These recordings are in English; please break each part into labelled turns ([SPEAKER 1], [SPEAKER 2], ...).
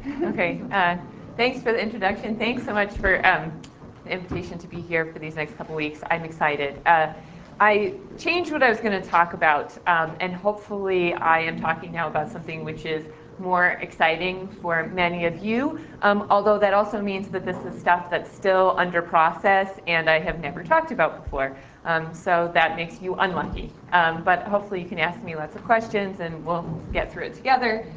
[SPEAKER 1] Okay, thanks for the introduction. Thanks so much for the invitation to be here for these next couple weeks. I'm excited. I changed what I was going to talk about, and hopefully I am talking now about something which is more exciting for many of you, although that also means that this is stuff that's still under process and I have never talked about before. So that makes you unlucky. But hopefully you can ask me lots of questions and we'll get through it together.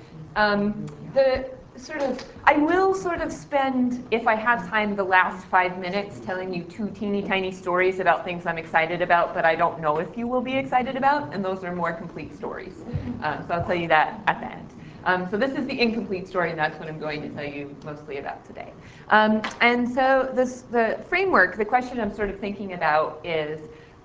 [SPEAKER 1] I will sort of spend, if I have time, the last 5 minutes telling you 2 teeny tiny stories about things I'm excited about, but I don't know if you will be excited about, and those are more complete stories. So I'll tell you that at the end. So this is the incomplete story, and that's what I'm going to tell you mostly about today. And so the framework, the question I'm sort of thinking about is,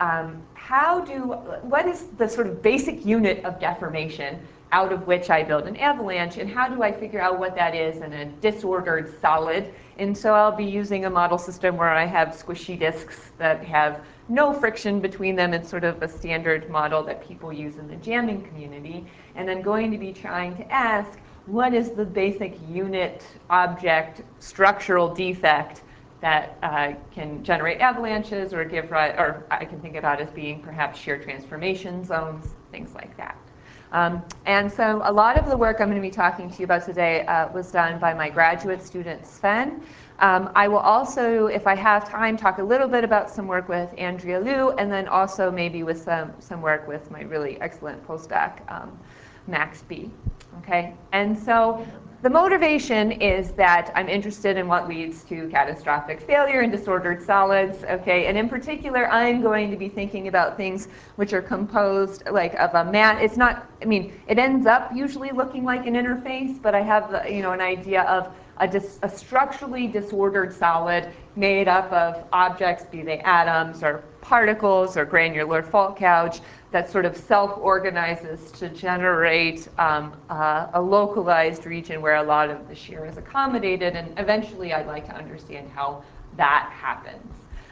[SPEAKER 1] what is the sort of basic unit of deformation out of which I build an avalanche, and how do I figure out what that is in a disordered solid? And so I'll be using a model system where I have squishy disks that have no friction between them. It's sort of a standard model that people use in the jamming community. And I'm going to be trying to ask, what is the basic unit object structural defect that can generate avalanches or or I can think about as being perhaps shear transformation zones, things like that. And so a lot of the work I'm going to be talking to you about today was done by my graduate student, Sven. I will also, if I have time, talk a little bit about some work with Andrea Liu, and then also maybe with some work with my really excellent postdoc, Max B. Okay, and so the motivation is that I'm interested in what leads to catastrophic failure in disordered solids, okay, and in particular, I'm going to be thinking about things which are composed like of a it's not, I mean, it ends up usually looking like an interface, but I have, an idea of a structurally disordered solid made up of objects, be they atoms or particles or granular fault gouge, that sort of self-organizes to generate a localized region where a lot of the shear is accommodated, and eventually I'd like to understand how that happens.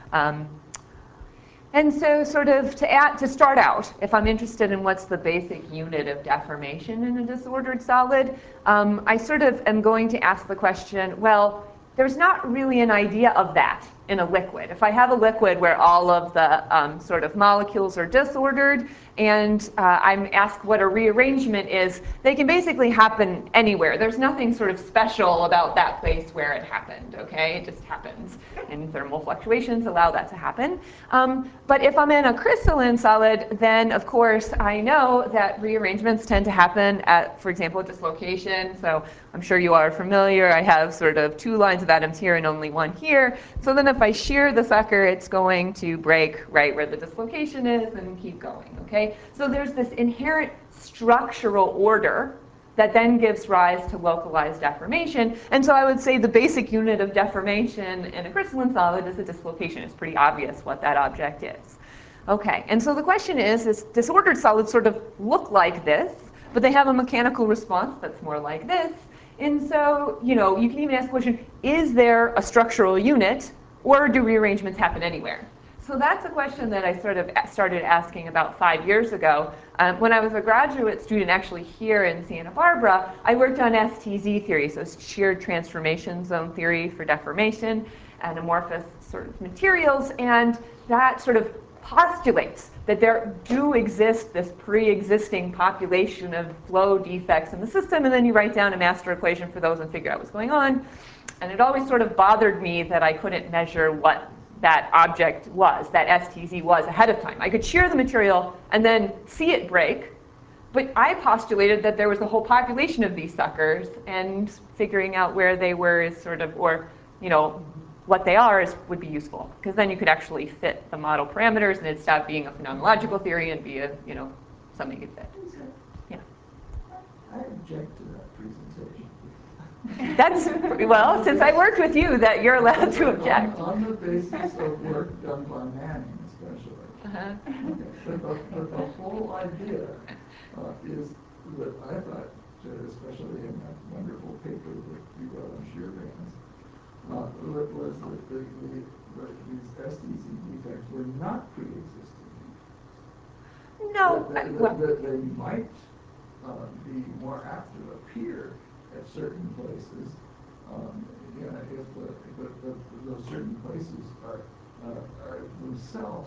[SPEAKER 1] And so sort of to start out, if I'm interested in what's the basic unit of deformation in a disordered solid, I sort of am going to ask the question, well, there's not really an idea of that in a liquid. If I have a liquid where all of the sort of molecules are disordered, and I'm asked what a rearrangement is, they can basically happen anywhere. There's nothing sort of special about that place where it happened, okay? It just happens, and thermal fluctuations allow that to happen. But if I'm in a crystalline solid, then of course I know that rearrangements tend to happen at, for example, dislocation. So I'm sure you are familiar. I have sort of 2 lines of atoms here and only 1 here. So then if I shear the sucker, it's going to break right where the dislocation is and keep going, okay? So there's this inherent structural order that then gives rise to localized deformation. And so I would say the basic unit of deformation in a crystalline solid is a dislocation. It's pretty obvious what that object is. Okay, and so the question is disordered solids sort of look like this, but they have a mechanical response that's more like this. And so, you can even ask the question, is there a structural unit, or do rearrangements happen anywhere? So that's a question that I sort of started asking about 5 years ago. When I was a graduate student actually here in Santa Barbara, I worked on STZ theory, so shear transformation zone theory for deformation and amorphous sort of materials, and that sort of postulates that there do exist this pre-existing population of flow defects in the system, and then you write down a master equation for those and figure out what's going on. And it always sort of bothered me that I couldn't measure what that object was, that STZ was ahead of time. I could shear the material and then see it break, but I postulated that there was a whole population of these suckers, and figuring out where they were is sort of, or what they are would be useful, because then you could actually fit the model parameters and it'd stop being a phenomenological theory and be a, something you could fit. Yeah.
[SPEAKER 2] I object to that presentation.
[SPEAKER 1] That's, well, since I worked with you, that you're allowed to object.
[SPEAKER 2] On the basis of work done by Manning, especially.
[SPEAKER 1] Uh-huh.
[SPEAKER 2] But the whole idea is that I thought, especially in that wonderful paper that you wrote on shear bands, was that these STZ defects were not pre-existing.
[SPEAKER 1] No.
[SPEAKER 2] That they might be more apt to appear at certain places, you know, if those certain places are themselves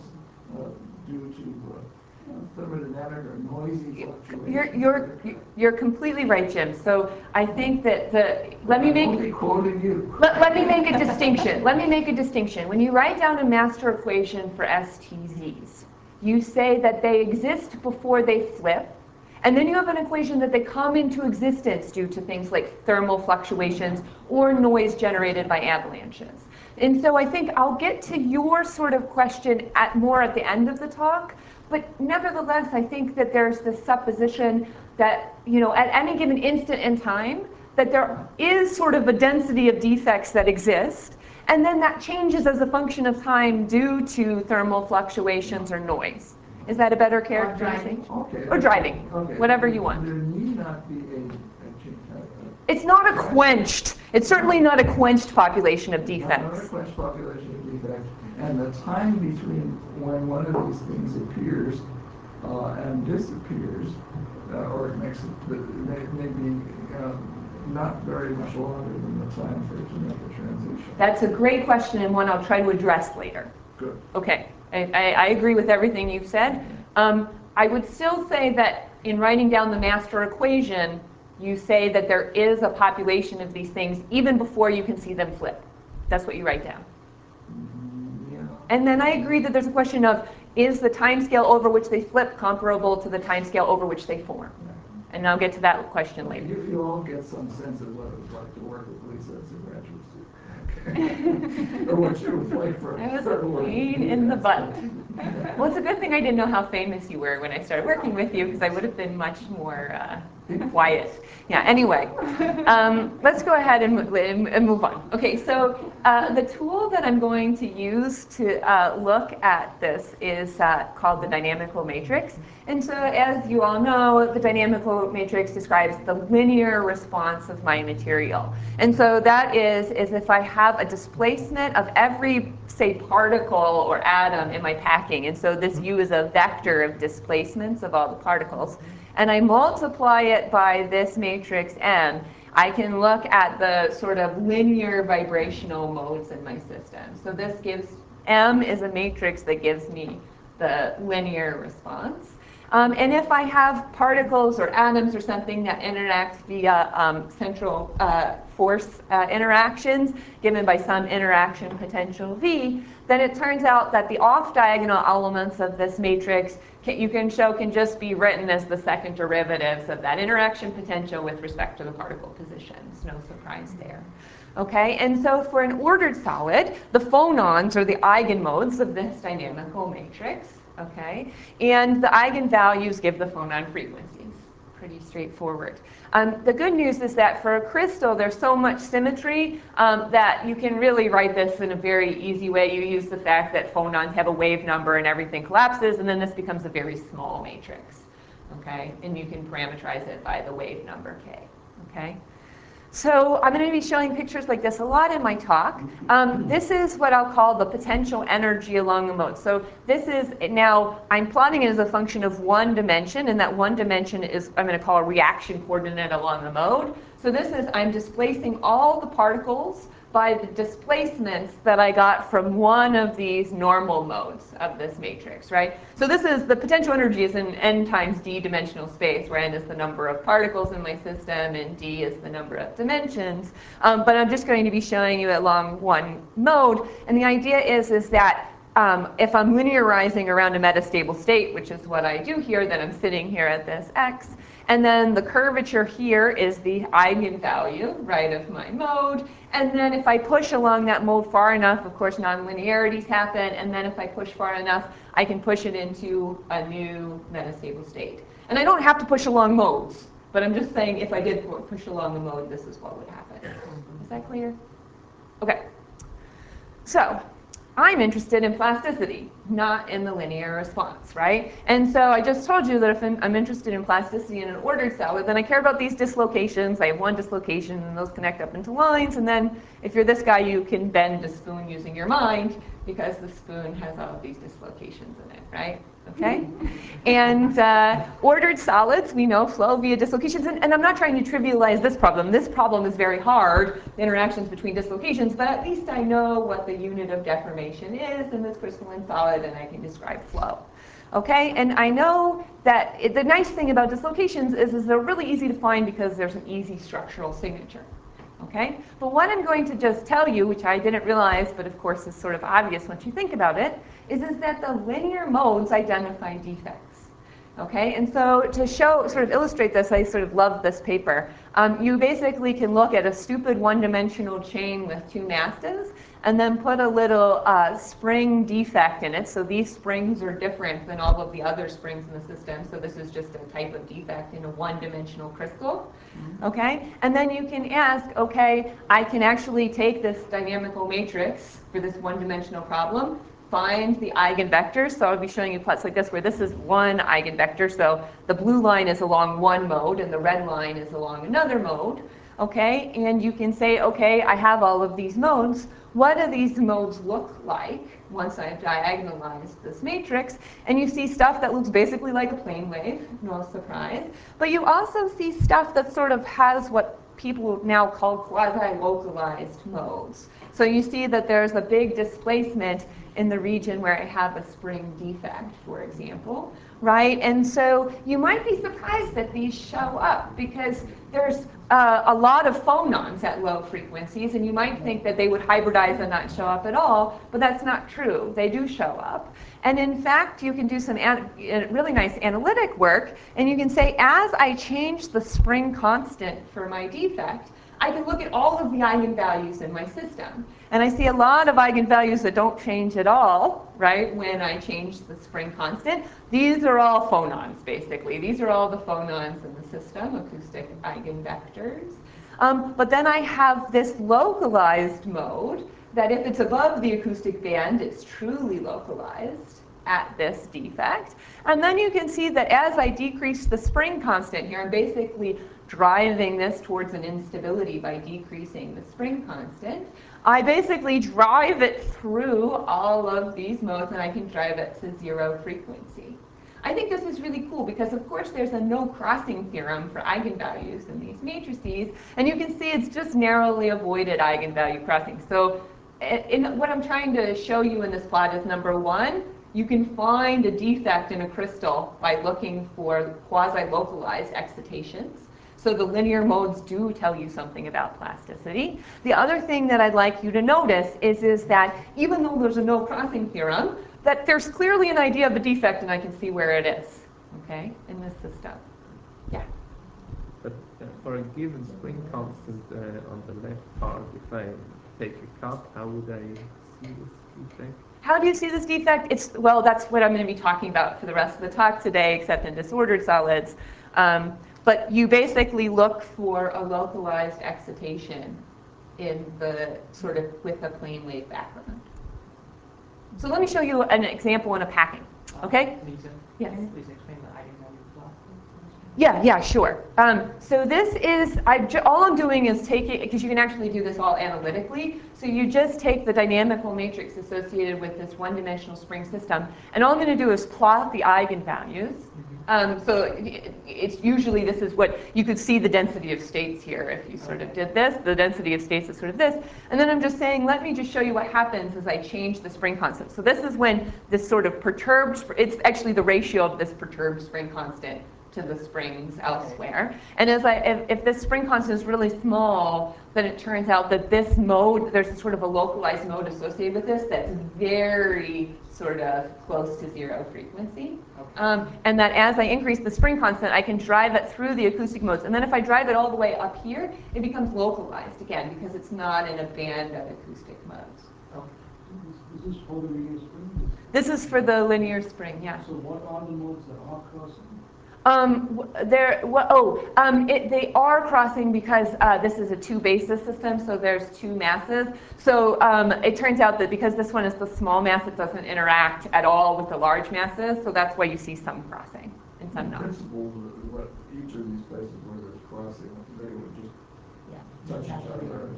[SPEAKER 2] due to thermodynamic or noisy fluctuations.
[SPEAKER 1] You're completely right, Jim. So I think that let me make
[SPEAKER 2] quoting you.
[SPEAKER 1] Let me make a distinction. Let me make a distinction. When you write down a master equation for STZs, you say that they exist before they flip, and then you have an equation that they come into existence due to things like thermal fluctuations or noise generated by avalanches. And so I think I'll get to your sort of question more at the end of the talk, but nevertheless, I think that there's this supposition that, you know, at any given instant in time, that there is sort of a density of defects that exist, and then that changes as a function of time due to thermal fluctuations or noise. Is that a better characterization? Or driving, whatever you want.
[SPEAKER 2] There need not be a
[SPEAKER 1] it's not a quenched, it's certainly not a quenched population of defects.
[SPEAKER 2] Not a quenched population of defects. And the time between when one of these things appears and disappears, or makes may be not very much longer than the time for it to make a transition.
[SPEAKER 1] That's a great question, and one I'll try to address later.
[SPEAKER 2] Good.
[SPEAKER 1] Okay, I agree with everything you've said. I would still say that in writing down the master equation, you say that there is a population of these things even before you can see them flip. That's what you write down.
[SPEAKER 2] Yeah.
[SPEAKER 1] And then I agree that there's a question of, is the timescale over which they flip comparable to the timescale over which they form? And I'll get to that question later.
[SPEAKER 2] You all get some sense of what it was like to work with Lisa as a graduate student. Or what she was like for
[SPEAKER 1] I was a pain in the butt. Well, it's a good thing I didn't know how famous you were when I started working with you, because I would have been much more quiet. Yeah, anyway, let's go ahead and move on. Okay, so the tool that I'm going to use to look at this is called the dynamical matrix. And so as you all know, the dynamical matrix describes the linear response of my material. And so that is if I have a displacement of every, say, particle or atom in my packing. And so this U is a vector of displacements of all the particles. And I multiply it by this matrix M, I can look at the sort of linear vibrational modes in my system. So this gives, M is a matrix that gives me the linear response. And if I have particles or atoms or something that interact via central force interactions given by some interaction potential V, then it turns out that the off-diagonal elements of this matrix you can show can just be written as the second derivatives of that interaction potential with respect to the particle positions. No surprise there. Okay, and so for an ordered solid, the phonons are the eigenmodes of this dynamical matrix. Okay, and the eigenvalues give the phonon frequencies. Pretty straightforward. The good news is that for a crystal, there's so much symmetry that you can really write this in a very easy way. You use the fact that phonons have a wave number and everything collapses, and then this becomes a very small matrix. Okay, and you can parameterize it by the wave number k. Okay. So I'm going to be showing pictures like this a lot in my talk. This is what I'll call the potential energy along the mode. So this is, now I'm plotting it as a function of one dimension, and that one dimension is, I'm going to call a reaction coordinate along the mode. So this is, I'm displacing all the particles by the displacements that I got from one of these normal modes of this matrix, right? So this is, the potential energy is in n times d dimensional space, where n is the number of particles in my system and d is the number of dimensions. But I'm just going to be showing you along one mode. And the idea is that if I'm linearizing around a metastable state, which is what I do here, then I'm sitting here at this x. And then the curvature here is the eigenvalue, right, of my mode. And then if I push along that mode far enough, of course, nonlinearities happen. And then if I push far enough, I can push it into a new metastable state. And I don't have to push along modes, but I'm just saying if I did push along the mode, this is what would happen. Is that clear? Okay. So I'm interested in plasticity, not in the linear response, right? And so I just told you that if I'm interested in plasticity in an ordered solid, then I care about these dislocations. I have one dislocation, and those connect up into lines. And then if you're this guy, you can bend a spoon using your mind, because the spoon has all of these dislocations in it, right? okay? And ordered solids, we know, flow via dislocations. And I'm not trying to trivialize this problem. This problem is very hard, the interactions between dislocations, but at least I know what the unit of deformation is in this crystalline solid, and I can describe flow. Okay, and I know that the nice thing about dislocations is they're really easy to find because there's an easy structural signature. Okay, but what I'm going to just tell you, which I didn't realize, but of course is sort of obvious once you think about it, is that the linear modes identify defects. Okay, and so to sort of illustrate this, I sort of love this paper. You basically can look at a stupid one-dimensional chain with two masses, and then put a little spring defect in it. So these springs are different than all of the other springs in the system. So this is just a type of defect in a one-dimensional crystal. Okay, and then you can ask, okay, I can actually take this dynamical matrix for this one-dimensional problem, find the eigenvectors. So I'll be showing you plots like this where this is one eigenvector. So the blue line is along one mode and the red line is along another mode. Okay, and you can say, okay, I have all of these modes. What do these modes look like once I've diagonalized this matrix? And you see stuff that looks basically like a plane wave, no surprise. But you also see stuff that sort of has what people now call quasi-localized modes. So you see that there's a big displacement in the region where I have a spring defect, for example, right? And so you might be surprised that these show up because there's a lot of phonons at low frequencies, and you might think that they would hybridize and not show up at all, but that's not true. They do show up. And in fact, you can do some really nice analytic work, and you can say, as I change the spring constant for my defect, I can look at all of the eigenvalues in my system. And I see a lot of eigenvalues that don't change at all, right, when I change the spring constant. These are all phonons, basically. These are all the phonons in the system, acoustic eigenvectors. But then I have this localized mode that if it's above the acoustic band, it's truly localized at this defect. And then you can see that as I decrease the spring constant here, I'm basically driving this towards an instability by decreasing the spring constant. I basically drive it through all of these modes, and I can drive it to zero frequency. I think this is really cool because, of course, there's a no-crossing theorem for eigenvalues in these matrices, and you can see it's just narrowly avoided eigenvalue crossing. So what I'm trying to show you in this plot is, number one, you can find a defect in a crystal by looking for quasi-localized excitations. So the linear modes do tell you something about plasticity. The other thing that I'd like you to notice is that even though there's a no-crossing theorem, that there's clearly an idea of a defect, and I can see where it is, okay, in this system. Yeah?
[SPEAKER 3] But for a given spring constant on the left part, if I take a cut, how would I see this defect?
[SPEAKER 1] How do you see this defect? Well, that's what I'm going to be talking about for the rest of the talk today, except in disordered solids. But you basically look for a localized excitation in the sort of with a plane wave background. So let me show you an example in a packing. Okay?
[SPEAKER 4] Lisa,
[SPEAKER 1] yes.
[SPEAKER 4] Can you please explain the eigenvalue plot?
[SPEAKER 1] Yeah, sure. So this is, all I'm doing is taking, because you can actually do this all analytically, so you just take the dynamical matrix associated with this one-dimensional spring system, and all I'm going to do is plot the eigenvalues. So it's usually, this is what, you could see the density of states here if you sort of did this. The density of states is sort of this. And then I'm just saying, let me just show you what happens as I change the spring constant. So this is when this sort of perturbed, it's actually the ratio of this perturbed spring constant to the springs elsewhere. And if this spring constant is really small, then it turns out that this mode, there's sort of a localized mode associated with this that's very sort of close to zero frequency. And that as I increase the spring constant, I can drive it through the acoustic modes. And then if I drive it all the way up here, it becomes localized again because it's not in a band of acoustic modes.
[SPEAKER 5] This is for the linear spring?
[SPEAKER 1] This is for the linear spring, yeah.
[SPEAKER 5] So what are the modes that are crossing?
[SPEAKER 1] They are crossing because this is a two-basis system, so there's two masses. So it turns out that because this one is the small mass, it doesn't interact at all with the large masses, so that's why you see some crossing and some not.
[SPEAKER 2] In principle, each of these places where there's crossing, they would just touch each other.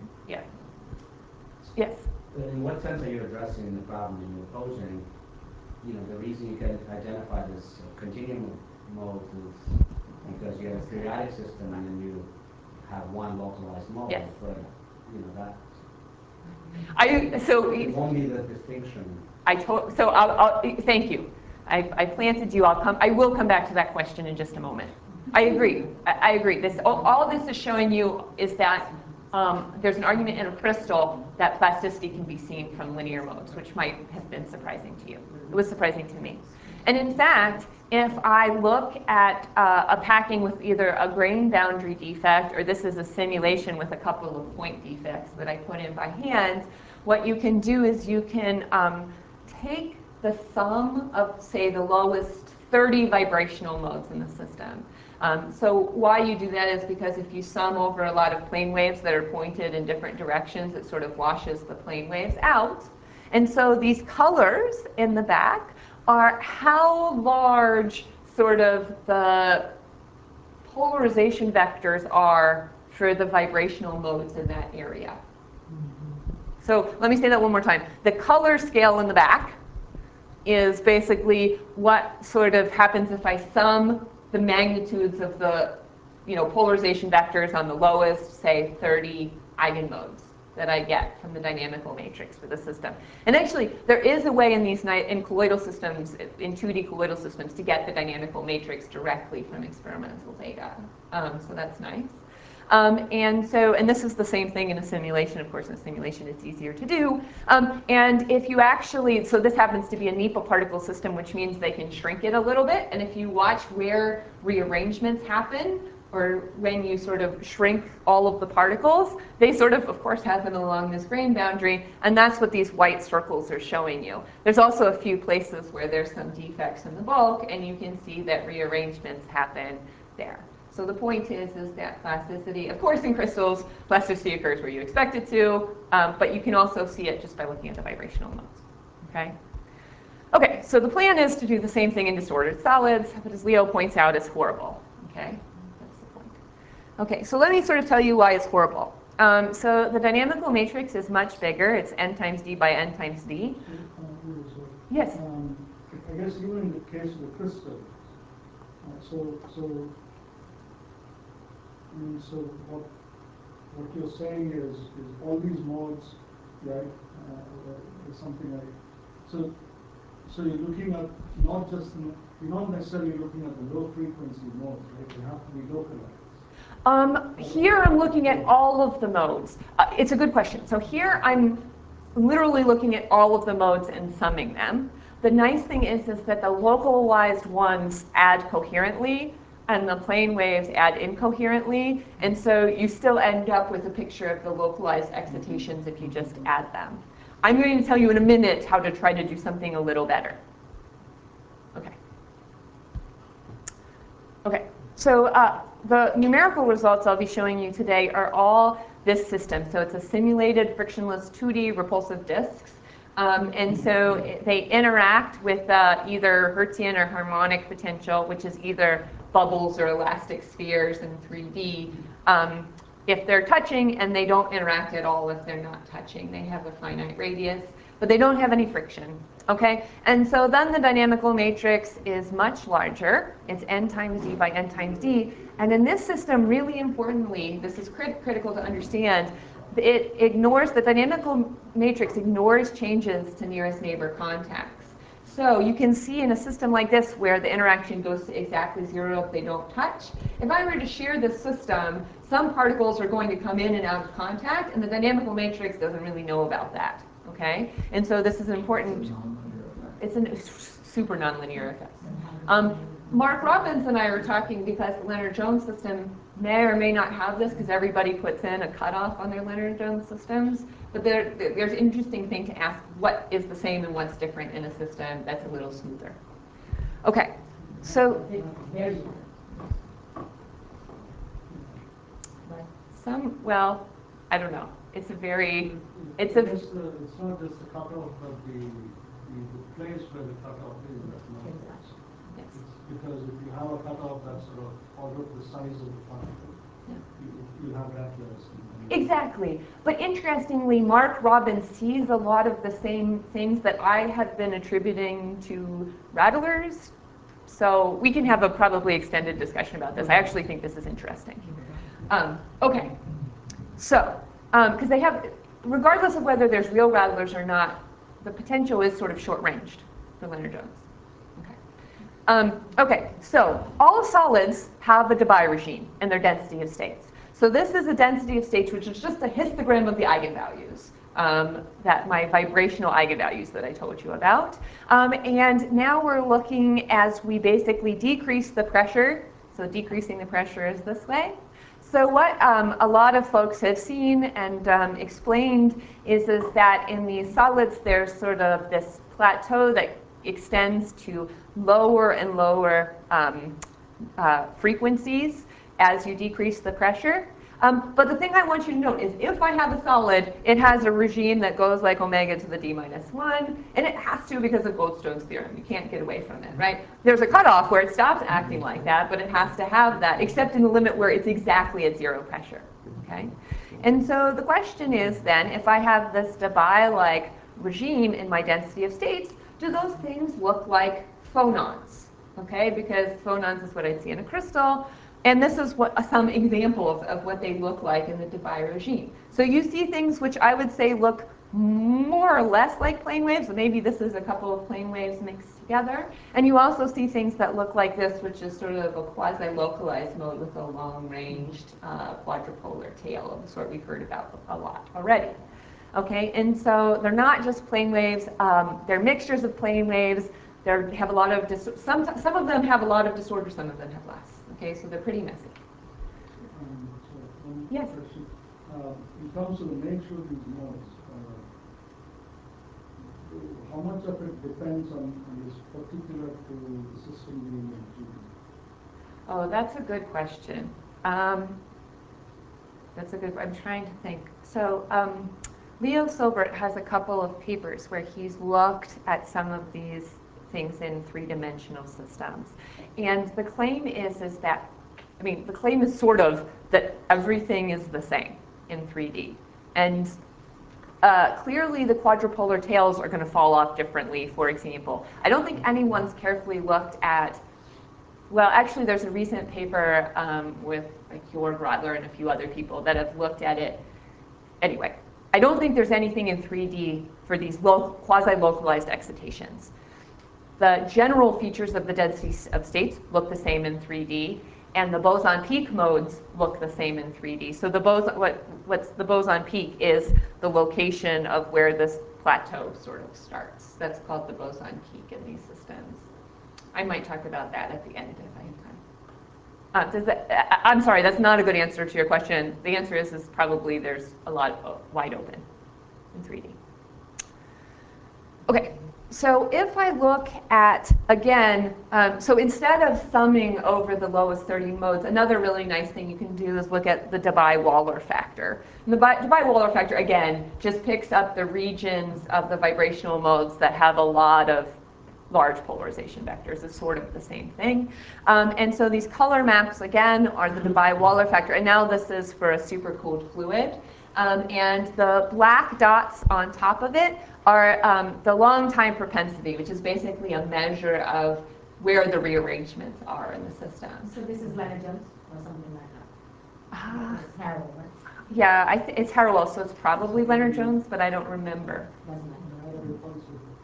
[SPEAKER 1] Yes?
[SPEAKER 6] In what sense are you addressing the problem you're posing the reason you can identify this continuum mode is because you have a periodic system and then you have one localized mode.
[SPEAKER 1] Yes.
[SPEAKER 6] But that
[SPEAKER 1] So
[SPEAKER 6] it won't be the distinction.
[SPEAKER 1] Thank you. I planted you. I will come back to that question in just a moment. I agree. I agree. All this is showing you is that there's an argument in a crystal that plasticity can be seen from linear modes, which might have been surprising to you. It was surprising to me. And in fact, if I look at a packing with either a grain boundary defect, or this is a simulation with a couple of point defects that I put in by hand, what you can do is you can take the sum of, say, the lowest 30 vibrational modes in the system. So why you do that is because if you sum over a lot of plane waves that are pointed in different directions, it sort of washes the plane waves out. And so these colors in the back are how large sort of the polarization vectors are for the vibrational modes in that area. So let me say that one more time. The color scale in the back is basically what sort of happens if I sum the magnitudes of the polarization vectors on the lowest, say, 30 eigenmodes that I get from the dynamical matrix for the system. And actually, there is a way in colloidal systems, in 2D colloidal systems, to get the dynamical matrix directly from experimental data. So that's nice. And this is the same thing in a simulation. Of course, in a simulation, it's easier to do. And if you actually, so this happens to be a NEPA particle system, which means they can shrink it a little bit. And if you watch where rearrangements happen, or when you sort of shrink all of the particles, they sort of course, happen along this grain boundary. And that's what these white circles are showing you. There's also a few places where there's some defects in the bulk, and you can see that rearrangements happen there. So the point is that plasticity, of course in crystals, plasticity occurs where you expect it to, but you can also see it just by looking at the vibrational modes, okay? Okay, so the plan is to do the same thing in disordered solids, but as Leo points out, it's horrible, okay? That's the point. Okay, so let me sort of tell you why it's horrible. So the dynamical matrix is much bigger. It's n times d by n times d. Yes?
[SPEAKER 5] I guess even in the case of the crystal, so what you're saying is all these modes, right? Is something like so you're looking at you're not necessarily looking at the low frequency modes, right? They have to be localized.
[SPEAKER 1] Here I'm looking at all of the modes. It's a good question. So here I'm literally looking at all of the modes and summing them. The nice thing is that the localized ones add coherently, and the plane waves add incoherently, and so you still end up with a picture of the localized excitations if you just add them. I'm going to tell you in a minute how to try to do something a little better. Okay. Okay, so the numerical results I'll be showing you today are all this system. So it's a simulated frictionless 2D repulsive disks. And so they interact with either Hertzian or harmonic potential, which is either bubbles or elastic spheres in 3D. If they're touching, and they don't interact at all if they're not touching. They have a finite radius, but they don't have any friction. Okay? And so then the dynamical matrix is much larger. It's n times d by n times d. And in this system, really importantly, this is critical to understand, it ignores, the dynamical matrix ignores changes to nearest neighbor contacts. So you can see in a system like this where the interaction goes to exactly 0 if they don't touch. If I were to shear this system, some particles are going to come in and out of contact, and the dynamical matrix doesn't really know about that. Okay? And so this is an important, it's a super nonlinear effect. Mark Robbins and I were talking because the Lennard-Jones system may or may not have this because everybody puts in a cutoff on their Lennard-Jones systems. But there's an interesting thing to ask, what is the same and what's different in a system that's a little smoother? Okay, so well, I don't know. It's a very,
[SPEAKER 5] it's not just the cutoff, but the place where the cutoff is that matters.
[SPEAKER 1] yes.
[SPEAKER 5] Because if you have a cutoff that's sort of order the size of the particle, you have reckless and
[SPEAKER 1] Exactly. But interestingly, Mark Robbins sees a lot of the same things that I have been attributing to rattlers. So we can have a probably extended discussion about this. I actually think this is interesting. Okay. So, because they have, regardless of whether there's real rattlers or not, the potential is sort of short-ranged for Lennard-Jones. Okay, so all solids have a Debye regime in their density of states. So this is a density of states, which is just a histogram of the eigenvalues, that my vibrational eigenvalues that I told you about. And now we're looking as we basically decrease the pressure. So decreasing the pressure is this way. So what a lot of folks have seen and explained is that in these solids, there's sort of this plateau that extends to lower and lower frequencies as you decrease the pressure. But the thing I want you to note is if I have a solid, it has a regime that goes like omega to the d-1, and it has to because of Goldstone's theorem. You can't get away from it, right? There's a cutoff where it stops acting like that, but it has to have that, except in the limit where it's exactly at zero pressure, okay? And so the question is then, if I have this Debye-like regime in my density of states, do those things look like phonons? Okay, because phonons is what I'd see in a crystal, and this is what some examples of what they look like in the Debye regime. So you see things which I would say look more or less like plane waves, so maybe this is a couple of plane waves mixed together, and you also see things that look like this, which is sort of a quasi-localized mode with a long-ranged quadrupolar tail of the sort we've heard about a lot already. Okay, and so they're not just plane waves, they're mixtures of plane waves. They have a lot of, some of them have a lot of disorder, some of them have less. Okay, so they're pretty messy.
[SPEAKER 5] So one
[SPEAKER 1] Yes.
[SPEAKER 5] question. In terms of the nature of these modes, how much of it depends on this particular to the system being in 3D?
[SPEAKER 1] Oh, that's a good question. I'm trying to think. So Leo Silbert has a couple of papers where he's looked at some of these things in three-dimensional systems. And the claim is that, I mean, the claim is sort of that everything is the same in 3D. And clearly the quadrupolar tails are going to fall off differently, for example. I don't think anyone's carefully looked at, well, actually there's a recent paper with like Jörg Radler and a few other people that have looked at it. Anyway, I don't think there's anything in 3D for these quasi-localized excitations. The general features of the density of states look the same in 3D, and the boson peak modes look the same in 3D. So the what's the boson peak is the location of where this plateau sort of starts. That's called the boson peak in these systems. I might talk about that at the end if I have time. I'm sorry, that's not a good answer to your question. The answer is probably there's a lot wide open in 3D. Okay. So if I look at, again, so instead of summing over the lowest 30 modes, another really nice thing you can do is look at the Debye-Waller factor. And the Debye-Waller factor, again, just picks up the regions of the vibrational modes that have a lot of large polarization vectors. It's sort of the same thing. And so these color maps, again, are the Debye-Waller factor. And now this is for a supercooled fluid. And the black dots on top of it are the long time propensity, which is basically a measure of where the rearrangements are in the system.
[SPEAKER 4] So this is Lennard-Jones or something like that? It's Harrell, right?
[SPEAKER 1] Yeah, it's Harrell, so it's probably Lennard-Jones, but I don't remember.
[SPEAKER 4] Doesn't matter.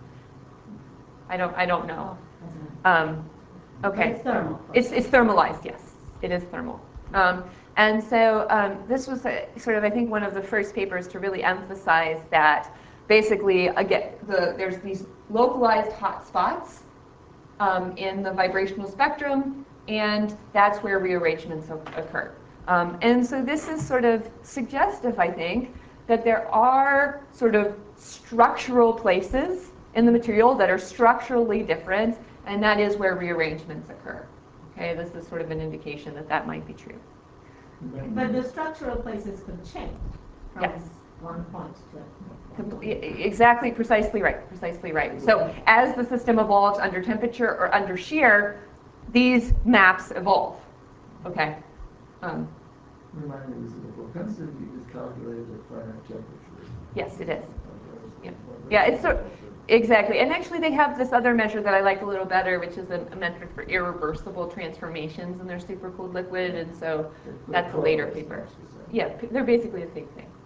[SPEAKER 1] I don't know.
[SPEAKER 4] Doesn't matter.
[SPEAKER 1] Okay.
[SPEAKER 4] But it's thermal.
[SPEAKER 1] It's thermalized, yes. It is thermal. And so this was sort of, I think, one of the first papers to really emphasize that basically, again, there's these localized hot spots in the vibrational spectrum, and that's where rearrangements occur. And so this is sort of suggestive, I think, that there are sort of structural places in the material that are structurally different, and that is where rearrangements occur. Okay, this is sort of an indication that that might be true.
[SPEAKER 4] But the structural places could change from
[SPEAKER 1] Yes.
[SPEAKER 4] one point to
[SPEAKER 1] Exactly, precisely right. So as the system evolves under temperature or under shear, these maps evolve. Okay.
[SPEAKER 2] remind me, is it a propensity is calculated at finite temperature?
[SPEAKER 1] Yes, it is.
[SPEAKER 2] Yeah.
[SPEAKER 1] Yeah, it's exactly. And actually they have this other measure that I like a little better, which is a metric for irreversible transformations in their supercooled liquid, and so that's a later paper. Yeah, they're basically the same thing.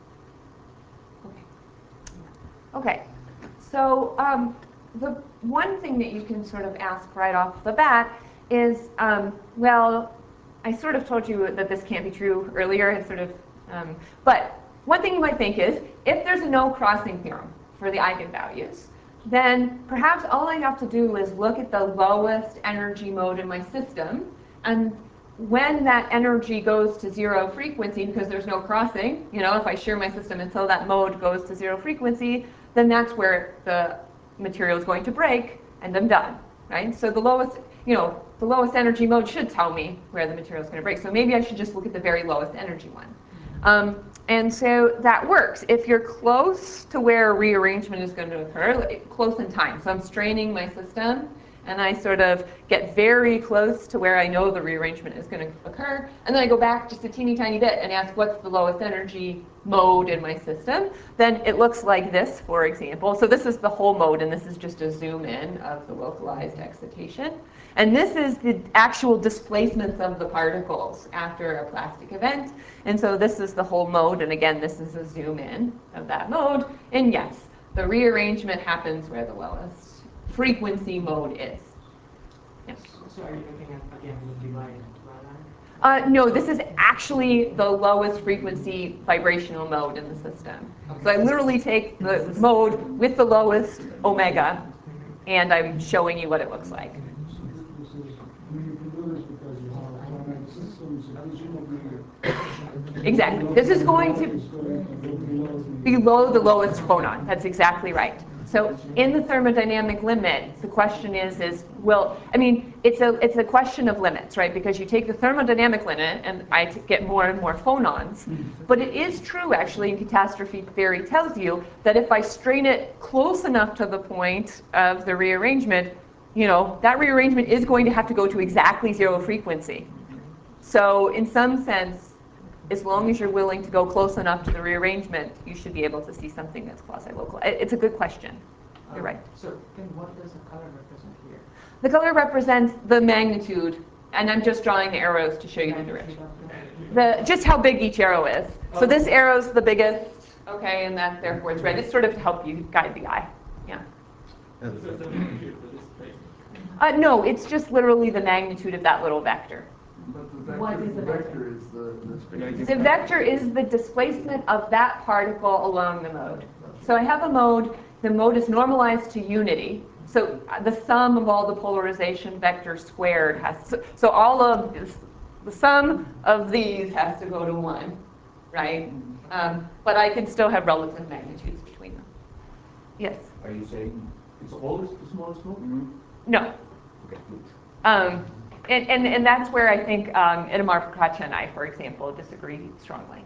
[SPEAKER 1] Okay, so the one thing that you can sort of ask right off the bat is, well, I sort of told you that this can't be true earlier, it's sort of, but one thing you might think is, if there's a no crossing theorem for the eigenvalues, then perhaps all I have to do is look at the lowest energy mode in my system, and when that energy goes to zero frequency, because there's no crossing, you know, if I shear my system until that mode goes to zero frequency, then that's where the material is going to break, and I'm done, right? So the lowest, you know, the lowest energy mode should tell me where the material is going to break. So maybe I should just look at the very lowest energy one. And so that works. If you're close to where rearrangement is going to occur, like close in time. So I'm straining my system, and I sort of get very close to where I know the rearrangement is going to occur, and then I go back just a teeny tiny bit and ask what's the lowest energy mode in my system. Then it looks like this, for example. So this is the whole mode, and this is just a zoom in of the localized excitation. And this is the actual displacements of the particles after a plastic event. And so this is the whole mode, and again, this is a zoom in of that mode. And yes, the rearrangement happens where the lowest frequency mode is. Yeah.
[SPEAKER 7] So are you looking at, again, the divide?
[SPEAKER 1] No, this is actually the lowest frequency vibrational mode in the system. So I literally take the mode with the lowest omega, and I'm showing you what it looks like.
[SPEAKER 5] This is, you can do this because you have finite systems, so presumably.
[SPEAKER 1] Exactly. This is going to below the lowest phonon. That's exactly right. So in the thermodynamic limit, the question is well, I mean, it's a question of limits, right? Because you take the thermodynamic limit, and I get more and more phonons. But it is true, actually, and catastrophe theory tells you that if I strain it close enough to the point of the rearrangement, you know, that rearrangement is going to have to go to exactly zero frequency. So in some sense, as long as you're willing to go close enough to the rearrangement, you should be able to see something that's quasi-local. It's a good question. You're right.
[SPEAKER 7] So then what does the color represent here?
[SPEAKER 1] The color represents the magnitude, and I'm just drawing the arrows to show you the direction. Just how big each arrow is. So this arrow's the biggest, okay, and that therefore it's red. It's sort of to help you guide the eye. Yeah. No, it's just literally the magnitude of that little vector.
[SPEAKER 2] But the vector is
[SPEAKER 1] The vector is the displacement of that particle along the mode. So I have a mode, the mode is normalized to unity. So the sum of all the polarization vectors squared has to, so all of this, the sum of these has to go to 1, right? But I can still have relative magnitudes between them. Yes?
[SPEAKER 8] Are you saying it's always the smallest node?
[SPEAKER 1] No.
[SPEAKER 8] Okay, good.
[SPEAKER 1] And that's where I think Itamar Procaccia and I, for example, disagree strongly.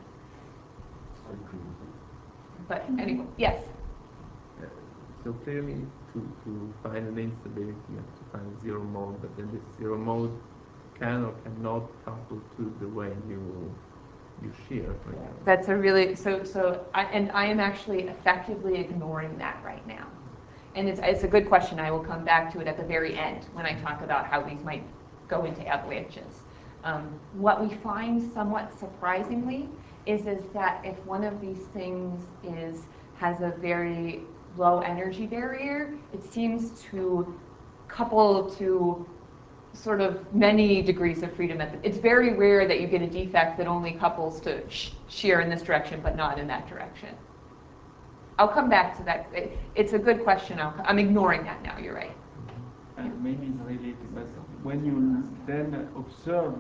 [SPEAKER 1] But anyway, yes?
[SPEAKER 3] So clearly, to find an instability, you have to find zero mode, but then this zero mode can or cannot couple to the way you shear, for example.
[SPEAKER 1] That's a really, I am actually effectively ignoring that right now. And it's a good question. I will come back to it at the very end when I talk about how these might go into avalanches. What we find somewhat surprisingly is that if one of these things has a very low energy barrier, it seems to couple to sort of many degrees of freedom. It's very rare that you get a defect that only couples to shear in this direction but not in that direction. I'll come back to that. It's a good question. I'm ignoring that now. You're right.
[SPEAKER 9] And maybe it's related, but when you then observe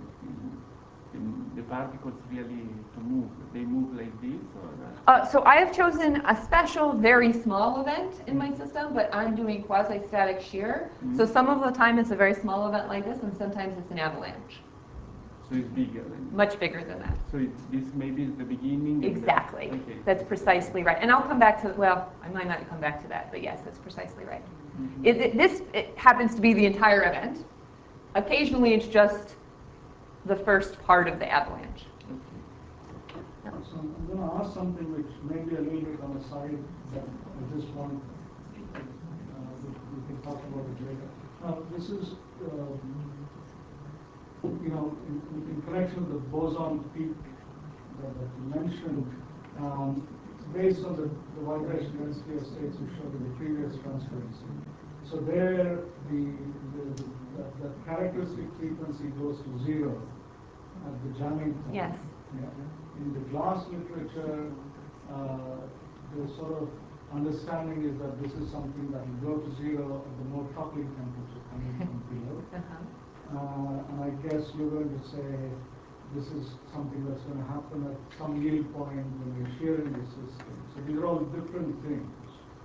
[SPEAKER 9] the particles really to move, they move like this or?
[SPEAKER 1] So I have chosen a special, very small event in my system, but I'm doing quasi-static shear. So some of the time it's a very small event like this, and sometimes it's an avalanche.
[SPEAKER 9] So it's bigger.
[SPEAKER 1] Much bigger than that.
[SPEAKER 9] So this maybe is the beginning?
[SPEAKER 1] Exactly.
[SPEAKER 9] Okay.
[SPEAKER 1] That's precisely right. And I'll come back to, well, I might not come back to that, but yes, that's precisely right. It happens to be the entire event. Occasionally it's just the first part of the avalanche.
[SPEAKER 9] Okay.
[SPEAKER 5] I'm going to ask something which may be a little bit on the side, but I just want, we can talk about it later. Now, this is, in connection with the boson peak that you mentioned, based on the vibration density of states we showed in the previous transparency. So there, the characteristic frequency goes to 0 at the jamming point.
[SPEAKER 1] Yes.
[SPEAKER 5] Yeah. In the glass literature, the sort of understanding is that this is something that will go to 0 at the more coupling temperature coming from below. And I guess you're going to say this is something that's going to happen at some yield point when you're shearing the system. So these are all different things.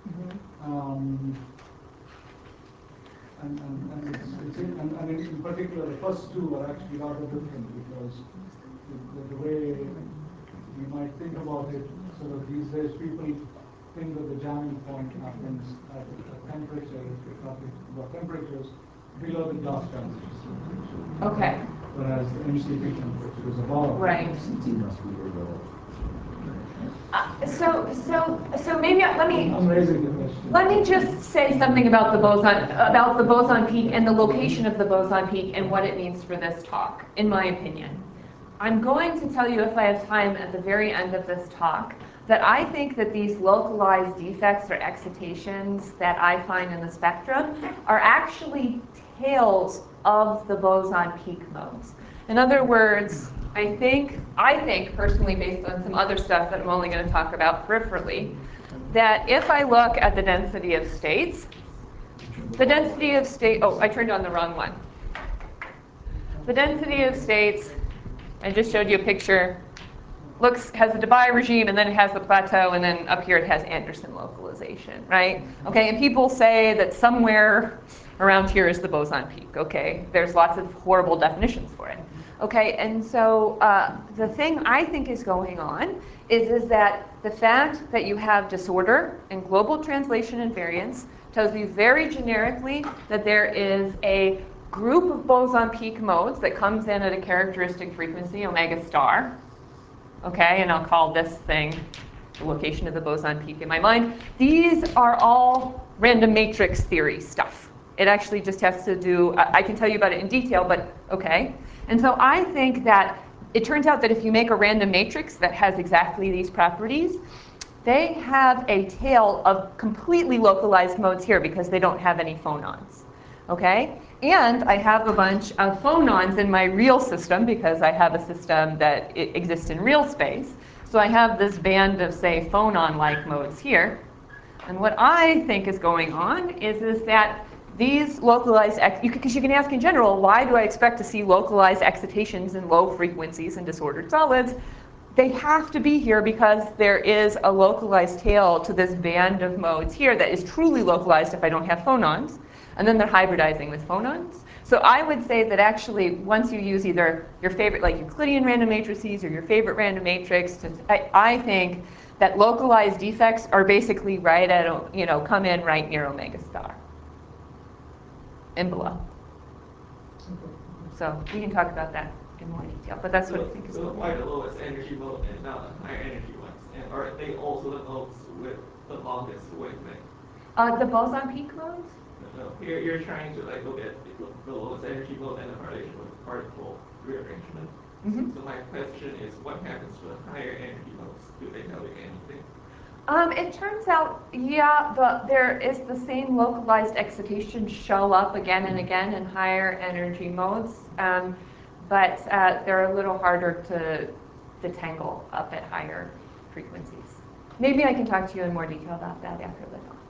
[SPEAKER 5] And in particular, the first two are actually rather different because the way you might think about it, sort of these days, people think that the jamming point happens at a temperature, if you're talking about temperatures, below the glass temperature.
[SPEAKER 1] Okay.
[SPEAKER 5] Whereas the MCP temperature is above.
[SPEAKER 1] Right. So maybe let me just say something about the boson peak and the location of the boson peak and what it means for this talk, in my opinion. I'm going to tell you, if I have time at the very end of this talk, that I think that these localized defects or excitations that I find in the spectrum are actually tails of the boson peak modes. In other words, I think personally, based on some other stuff that I'm only going to talk about peripherally, that if I look at the density of states, oh, I turned on the wrong one. The density of states, I just showed you a picture, has a Debye regime, and then it has the plateau, and then up here it has Anderson localization, right? Okay, and people say that somewhere around here is the boson peak, okay? There's lots of horrible definitions for it. Okay, and so the thing I think is going on is that the fact that you have disorder and global translation invariance tells you very generically that there is a group of boson peak modes that comes in at a characteristic frequency, omega star. Okay, and I'll call this thing the location of the boson peak in my mind. These are all random matrix theory stuff. It actually just has to do, I can tell you about it in detail, but okay. And so I think that it turns out that if you make a random matrix that has exactly these properties, they have a tail of completely localized modes here because they don't have any phonons. Okay? And I have a bunch of phonons in my real system because I have a system that exists in real space. So I have this band of, say, phonon-like modes here. And what I think is going on is that these localized, because you can ask in general, why do I expect to see localized excitations in low frequencies in disordered solids? They have to be here because there is a localized tail to this band of modes here that is truly localized if I don't have phonons. And then they're hybridizing with phonons. So I would say that actually, once you use either your favorite, like Euclidean random matrices or your favorite random matrix, I think that localized defects are basically right at, come in right near omega star and below. So we can talk about that in more detail, but that's what I think is
[SPEAKER 10] So why the lowest energy mode and not the higher energy ones? And are they also the modes with the longest wavelength?
[SPEAKER 1] The boson peak modes?
[SPEAKER 10] No, you're trying to look at the lowest energy mode and the correlation with particle rearrangement.
[SPEAKER 1] Mm-hmm.
[SPEAKER 10] So my question is, what happens to the higher energy modes? Do they tell you anything?
[SPEAKER 1] It turns out, yeah, there is the same localized excitations show up again and again in higher energy modes, but they're a little harder to detangle up at higher frequencies. Maybe I can talk to you in more detail about that after the talk.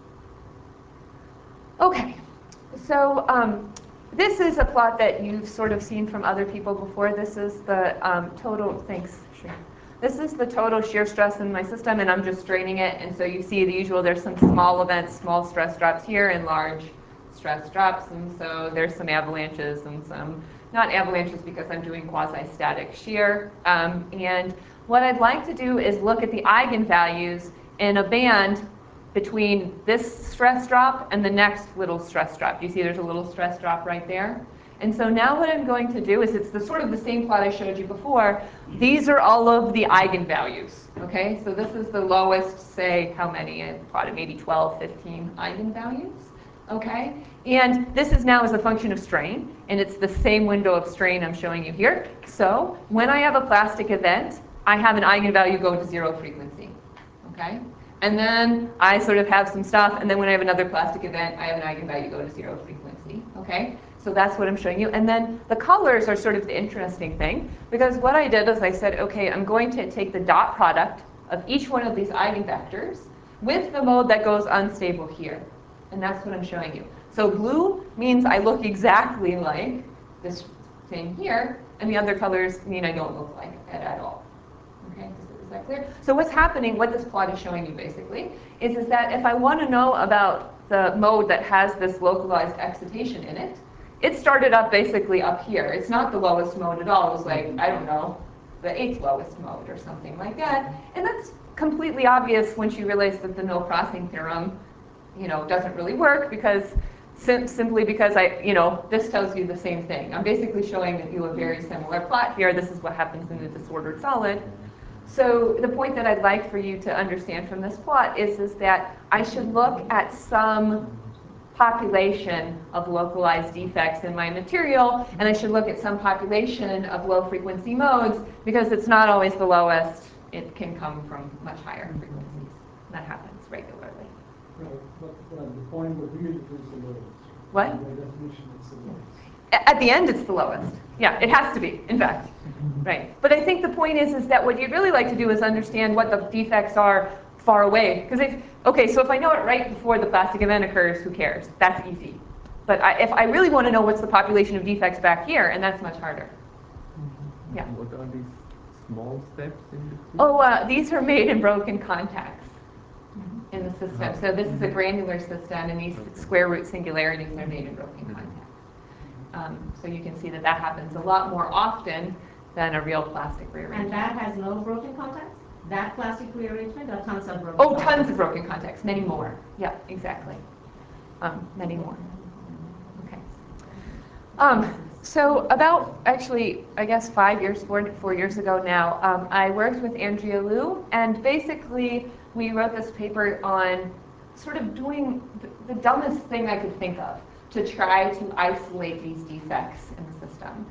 [SPEAKER 1] Okay, so this is a plot that you've sort of seen from other people before. This is the total, thanks, sure. This is the total shear stress in my system, and I'm just straining it. And so you see the usual, there's some small events, small stress drops here, and large stress drops. And so there's some avalanches and some, not avalanches because I'm doing quasi-static shear. And what I'd like to do is look at the eigenvalues in a band between this stress drop and the next little stress drop. You see there's a little stress drop right there? And so now what I'm going to do is, it's the sort of the same plot I showed you before. These are all of the eigenvalues, okay? So this is the lowest, say, how many? I plotted maybe 12, 15 eigenvalues, okay? And this is now as a function of strain, and it's the same window of strain I'm showing you here. So when I have a plastic event, I have an eigenvalue go to 0 frequency, okay? And then I sort of have some stuff, and then when I have another plastic event, I have an eigenvalue go to 0 frequency, okay? So that's what I'm showing you. And then the colors are sort of the interesting thing, because what I did is I said, okay, I'm going to take the dot product of each one of these eigenvectors with the mode that goes unstable here. And that's what I'm showing you. So blue means I look exactly like this thing here, and the other colors mean I don't look like it at all. Okay, is that clear? So what's happening, what this plot is showing you basically, is that if I want to know about the mode that has this localized excitation in it, it started up basically up here. It's not the lowest mode at all. It was like, I don't know, the 8th lowest mode or something like that. And that's completely obvious once you realize that the null crossing theorem, doesn't really work, because simply because this tells you the same thing. I'm basically showing you a very similar plot here. This is what happens in the disordered solid. So the point that I'd like for you to understand from this plot is that I should look at some population of localized defects in my material, and I should look at some population of low frequency modes, because it's not always the lowest. It can come from much higher frequencies. That happens regularly.
[SPEAKER 5] Right, but the point of view is the lowest.
[SPEAKER 1] What?
[SPEAKER 5] By definition, it's the lowest.
[SPEAKER 1] At the end, it's the lowest. Yeah, it has to be, in fact. Right. But I think the point is that what you'd really like to do is understand what the defects are far away. Because so if I know it right before the plastic event occurs, who cares? That's easy. But if I really want to know what's the population of defects back here, and that's much harder. Yeah.
[SPEAKER 3] What are these small steps in between?
[SPEAKER 1] Oh, these are made in broken contacts in the system. So this is a granular system, and these square root singularities are made in broken contact. So you can see that happens a lot more often than a real plastic rearrangement.
[SPEAKER 4] And that has no broken contacts? That plastic rearrangement, or tons of broken
[SPEAKER 1] Oh,
[SPEAKER 4] contacts?
[SPEAKER 1] tons of broken contacts, many more. Yeah, exactly. Many more. Okay. So about, actually, I guess 4 years ago now, I worked with Andrea Liu, and basically we wrote this paper on sort of doing the dumbest thing I could think of to try to isolate these defects in the system.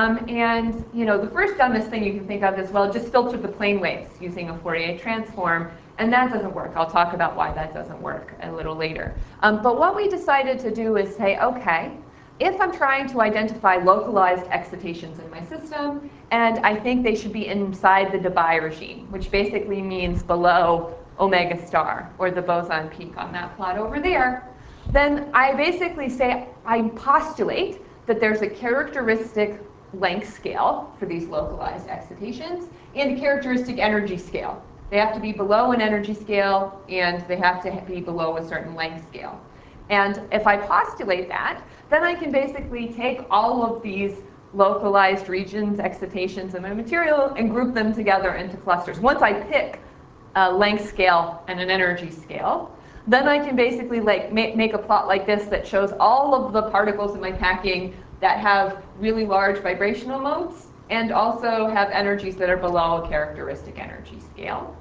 [SPEAKER 1] And the first dumbest thing you can think of is, well, just filter the plane waves using a Fourier transform, and that doesn't work. I'll talk about why that doesn't work a little later. But what we decided to do is say, okay, if I'm trying to identify localized excitations in my system, and I think they should be inside the Debye regime, which basically means below omega star, or the boson peak on that plot over there, then I basically say, I postulate that there's a characteristic length scale for these localized excitations and a characteristic energy scale. They have to be below an energy scale, and they have to be below a certain length scale. And if I postulate that, then I can basically take all of these localized regions, excitations in my material, and group them together into clusters. Once I pick a length scale and an energy scale, then I can basically make a plot like this that shows all of the particles in my packing that have really large vibrational modes and also have energies that are below a characteristic energy scale.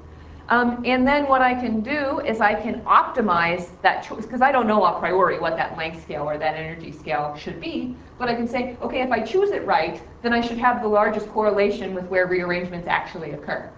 [SPEAKER 1] And then what I can do is I can optimize that choice, because I don't know a priori what that length scale or that energy scale should be, but I can say, okay, if I choose it right, then I should have the largest correlation with where rearrangements actually occur.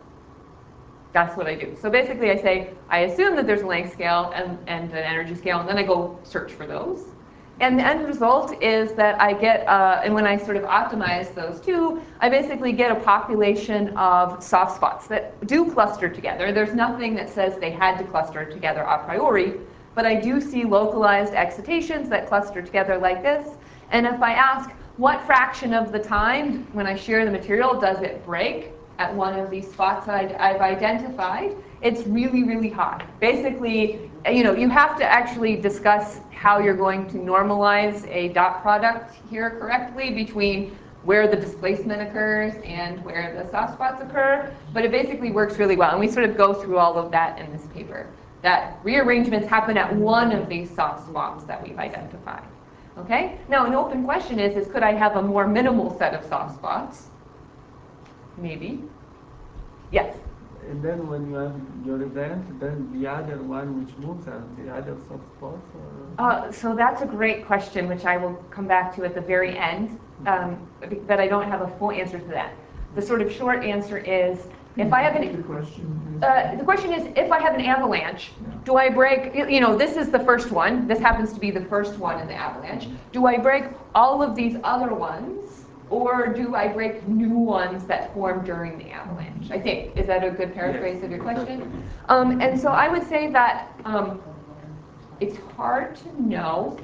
[SPEAKER 1] That's what I do. So basically I say, I assume that there's a length scale and an energy scale, and then I go search for those. And the end result is that I get, and when I sort of optimize those two, I basically get a population of soft spots that do cluster together. There's nothing that says they had to cluster together a priori, but I do see localized excitations that cluster together like this. And if I ask, what fraction of the time when I shear the material does it break at one of these spots I've identified, it's really, really high. Basically, you have to actually discuss how you're going to normalize a dot product here correctly between where the displacement occurs and where the soft spots occur, but it basically works really well. And we sort of go through all of that in this paper, that rearrangements happen at one of these soft spots that we've identified. Okay? Now, an open question is could I have a more minimal set of soft spots? Maybe. Yes?
[SPEAKER 9] And then when you have your event, then the other one which moves are the other soft spots? Or?
[SPEAKER 1] So that's a great question, which I will come back to at the very end, but I don't have a full answer to that. The sort of short answer is, if I have
[SPEAKER 2] The question is,
[SPEAKER 1] the question is, if I have an avalanche, do I break, this is the first one. This happens to be the first one in the avalanche. Do I break all of these other ones, or do I break new ones that form during the avalanche? I think. Is that a good paraphrase of your question? And so I would say that it's hard to know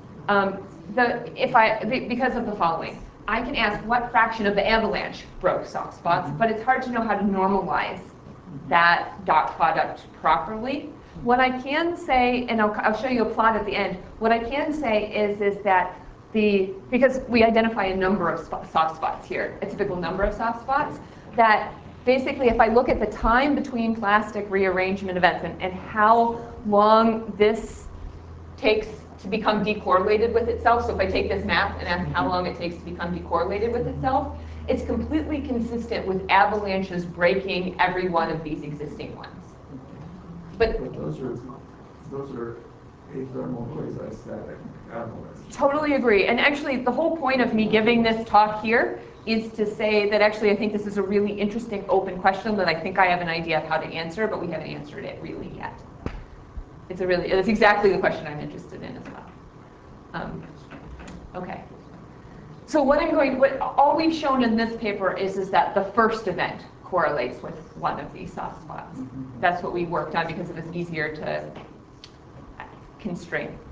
[SPEAKER 1] because of the following. I can ask what fraction of the avalanche broke soft spots, but it's hard to know how to normalize that dot product properly. What I can say, and I'll show you a plot at the end, what I can say is that because we identify a number of soft spots here, a typical number of soft spots, that basically if I look at the time between plastic rearrangement events and how long this takes to become decorrelated with itself, so if I take this map and ask how long it takes to become decorrelated with itself, it's completely consistent with avalanches breaking every one of these existing ones. But
[SPEAKER 2] those are athermal quasi-static avalanches.
[SPEAKER 1] Totally agree. And actually, the whole point of me giving this talk here is to say that actually I think this is a really interesting open question that I think I have an idea of how to answer, but we haven't answered it really yet. It's exactly the question I'm interested in as well. Okay. So all we've shown in this paper is that the first event correlates with one of these soft spots. That's what we worked on because it was easier to constrain.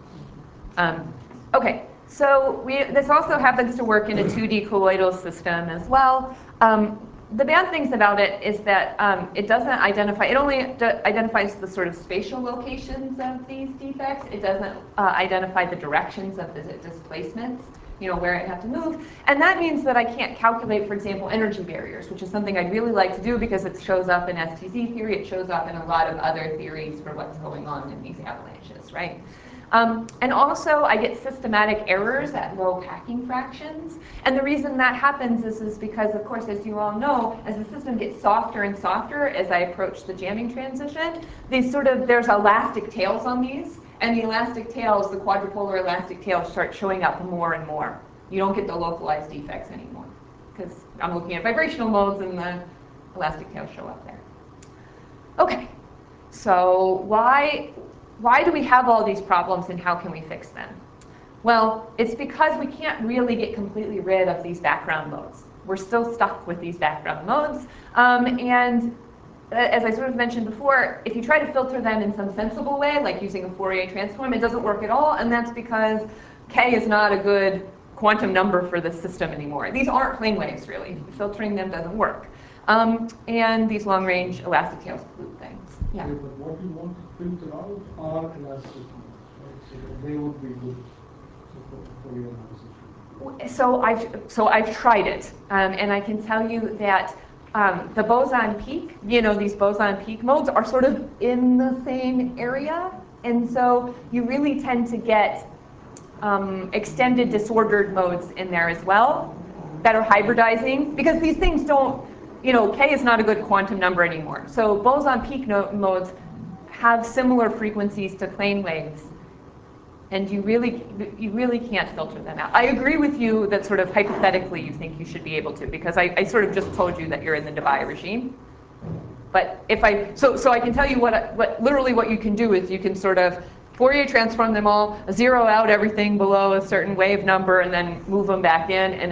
[SPEAKER 1] Okay, so this also happens to work in a 2D colloidal system as well. The bad things about it is that it doesn't identify, it only identifies the sort of spatial locations of these defects. It doesn't identify the directions of the displacements, where it has to move. And that means that I can't calculate, for example, energy barriers, which is something I'd really like to do because it shows up in STZ theory, it shows up in a lot of other theories for what's going on in these avalanches, right? And also, I get systematic errors at low packing fractions. And the reason that happens is because, of course, as you all know, as the system gets softer and softer as I approach the jamming transition, there's elastic tails on these. And the elastic tails, the quadrupolar elastic tails, start showing up more and more. You don't get the localized defects anymore because I'm looking at vibrational modes and the elastic tails show up there. Okay, so why do we have all these problems and how can we fix them? Well, it's because we can't really get completely rid of these background modes. We're still stuck with these background modes. And as I sort of mentioned before, if you try to filter them in some sensible way, like using a Fourier transform, it doesn't work at all. And that's because K is not a good quantum number for this system anymore. These aren't plane waves, really. Filtering them doesn't work. And these long-range elastic tails pollute things. Yeah.
[SPEAKER 5] But what you want to filter out are elastic modes, right? So that they would be good for your analysis.
[SPEAKER 1] So I've tried it, and I can tell you that the boson peak, these boson peak modes are sort of in the same area, and so you really tend to get extended disordered modes in there as well that are hybridizing, because these things don't, K is not a good quantum number anymore. So boson peak modes have similar frequencies to plane waves, and you really can't filter them out. I agree with you that sort of hypothetically you think you should be able to, because I sort of just told you that you're in the Debye regime. But so I can tell you literally what you can do is you can sort of Fourier transform them all, zero out everything below a certain wave number, and then move them back in, and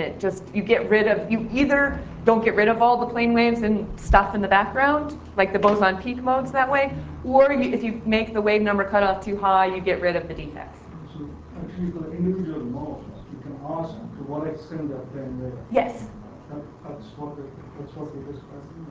[SPEAKER 1] you either don't get rid of all the plane waves and stuff in the background, like the boson peak modes that way, or if you make the wave number cutoff too high, you get rid of the defects.
[SPEAKER 5] So actually for the individual modes, you can ask to what extent they're plane waves.
[SPEAKER 1] Yes.
[SPEAKER 5] That's what we're discussing.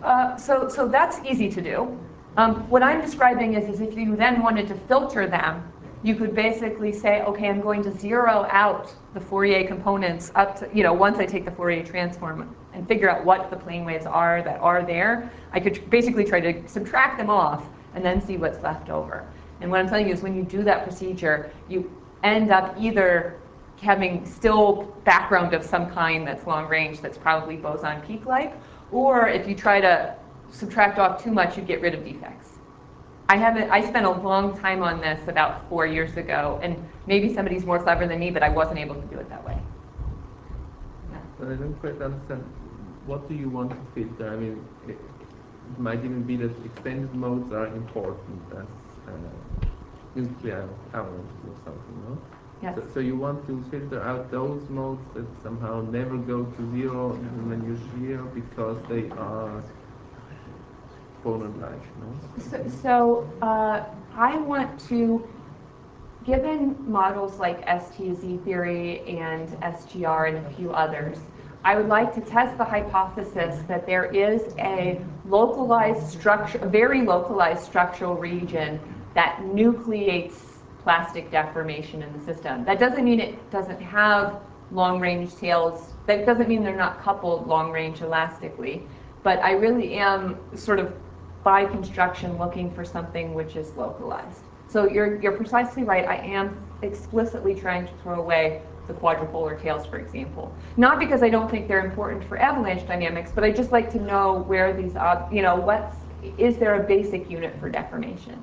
[SPEAKER 1] So that's easy to do. What I'm describing is if you then wanted to filter them, you could basically say, okay, I'm going to zero out the Fourier components up to, once I take the Fourier transform and figure out what the plane waves are that are there, I could basically try to subtract them off and then see what's left over. And what I'm telling you is when you do that procedure, end up either having still background of some kind that's long range that's probably boson peak-like, or if you try to subtract off too much, you get rid of defects. I spent a long time on this about 4 years ago, and maybe somebody's more clever than me, but I wasn't able to do it that way.
[SPEAKER 3] But I don't quite understand, what do you want to filter? I mean, it might even be that extended modes are important as nuclear avalanches or something, no?
[SPEAKER 1] Yes.
[SPEAKER 3] So you want to filter out those modes that somehow never go to zero even when you shear because they are phonon-like, no?
[SPEAKER 1] So I want to, given models like STZ theory and SGR and a few others, I would like to test the hypothesis that there is a localized structure, a very localized structural region that nucleates plastic deformation in the system. That doesn't mean it doesn't have long-range tails. That doesn't mean they're not coupled long-range elastically. But I really am sort of by construction looking for something which is localized. So you're precisely right. I am explicitly trying to throw away the quadrupolar tails, for example. Not because I don't think they're important for avalanche dynamics, but I just like to know where these, is there a basic unit for deformation?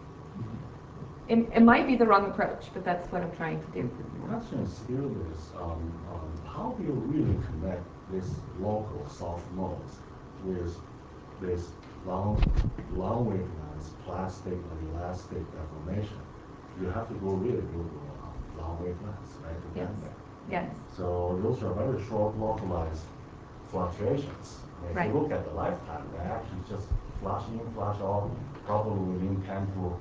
[SPEAKER 1] It might be the wrong approach, but that's what I'm trying to do.
[SPEAKER 8] The question still is, how do you really connect this local soft modes with this long wavelengths, plastic and elastic deformation? You have to go really go to long wavelengths, right? To
[SPEAKER 1] Yes.
[SPEAKER 8] get there.
[SPEAKER 1] Yes.
[SPEAKER 8] So those are very short localized fluctuations. If
[SPEAKER 1] Right.
[SPEAKER 8] you look at the lifetime, they actually just flash in, flash out, probably within 10 to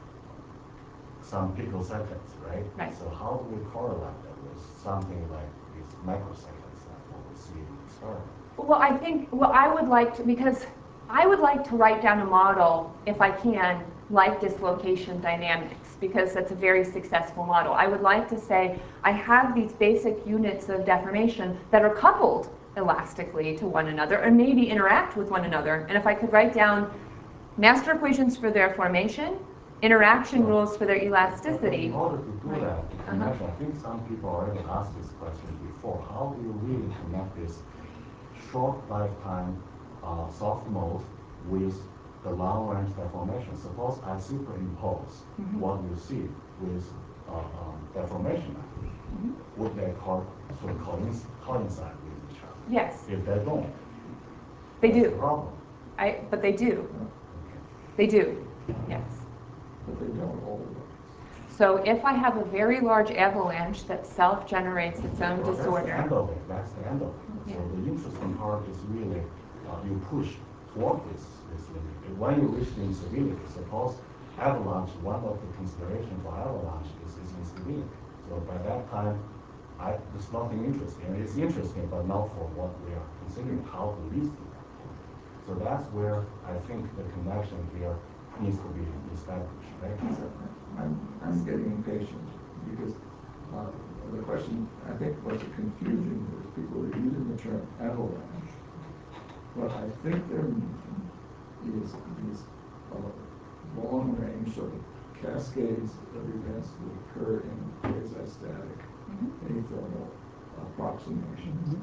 [SPEAKER 8] some picoseconds, right?
[SPEAKER 1] Right.
[SPEAKER 8] So how do we correlate that with something like these microseconds that we see in the experiment?
[SPEAKER 1] Well, I think, I would like to, because I would like to write down a model, if I can, like dislocation dynamics, because that's a very successful model. I would like to say, I have these basic units of deformation that are coupled elastically to one another, or maybe interact with one another. And if I could write down master equations for their formation, interaction rules for their elasticity.
[SPEAKER 8] In order to do that, the connection, I think some people already asked this question before. How do you really connect this short lifetime soft mode with the long range deformation? Suppose I superimpose what you see with deformation. Would they sort of coincide with each other?
[SPEAKER 1] Yes.
[SPEAKER 8] If they don't,
[SPEAKER 1] they
[SPEAKER 8] that's
[SPEAKER 1] do.
[SPEAKER 8] the problem.
[SPEAKER 1] But they do.
[SPEAKER 8] Okay.
[SPEAKER 1] They do. Yes.
[SPEAKER 2] But they don't always.
[SPEAKER 1] So if I have a very large avalanche that self-generates its own disorder.
[SPEAKER 8] That's the end of it. That's the end of it.
[SPEAKER 1] Yeah.
[SPEAKER 8] So the interesting part is really you push toward this limit. When you reach the instability, suppose avalanche, one of the considerations for avalanche is instability. So by that time, there's nothing interesting. I mean, it's interesting, but not for what we are considering, how to reach to that point. So that's where I think the connection here needs to be established, right?
[SPEAKER 2] So I'm getting impatient because the question, I think, was a confusion is people are using the term avalanche. What I think they're meaning is these long-range sort of cascades of events that occur in quasi-static athermal approximations.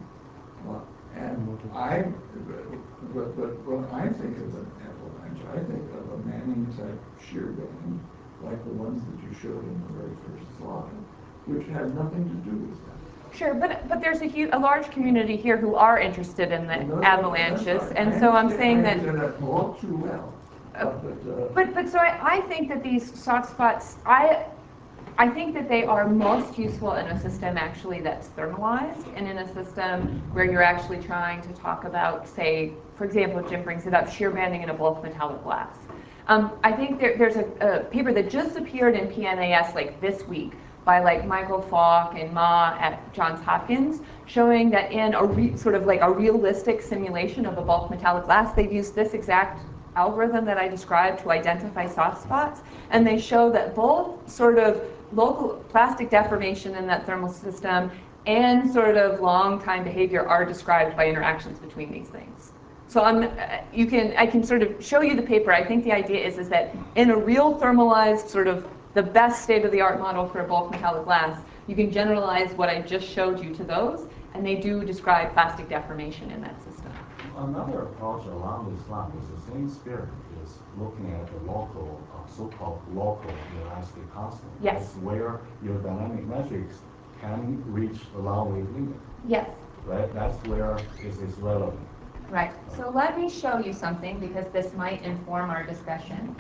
[SPEAKER 2] But when I think of an avalanche, I think of a Manning-type shear band, like the ones that you showed in the very first slide, which had nothing to do with that.
[SPEAKER 1] Sure, but there's a large community here who are interested in the avalanches, and so I'm saying that.
[SPEAKER 2] All too well.
[SPEAKER 1] But so I think that these soft spots, I think that they are most useful in a system actually that's thermalized, and in a system where you're actually trying to talk about, say, for example, Jim brings it up, shear banding in a bulk metallic glass. I think there's a paper that just appeared in PNAS like this week by like Michael Falk and Ma at Johns Hopkins, showing that in a sort of like a realistic simulation of a bulk metallic glass, they've used this exact algorithm that I described to identify soft spots, and they show that both sort of local plastic deformation in that thermal system and sort of long time behavior are described by interactions between these things. So I can sort of show you the paper. I think the idea is that in a real thermalized sort of the best state-of-the-art model for a bulk metallic glass, you can generalize what I just showed you to those, and they do describe plastic deformation in that system.
[SPEAKER 8] Another approach along this line with the same spirit is looking at the local, so-called local elastic constant.
[SPEAKER 1] Yes.
[SPEAKER 8] That's where your dynamic metrics can reach the long wave limit.
[SPEAKER 1] Yes.
[SPEAKER 8] Right? That's where this is relevant.
[SPEAKER 1] Right. So let me show you something because this might inform our discussion.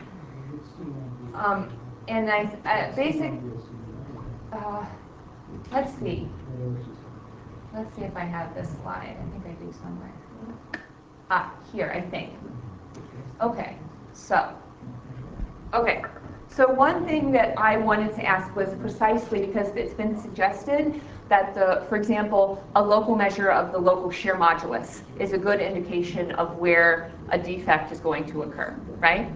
[SPEAKER 1] And let's see. Let's see if I have this slide. I think I do somewhere. Here, I think. Okay. So one thing that I wanted to ask was precisely because it's been suggested that for example, a local measure of the local shear modulus is a good indication of where a defect is going to occur, right?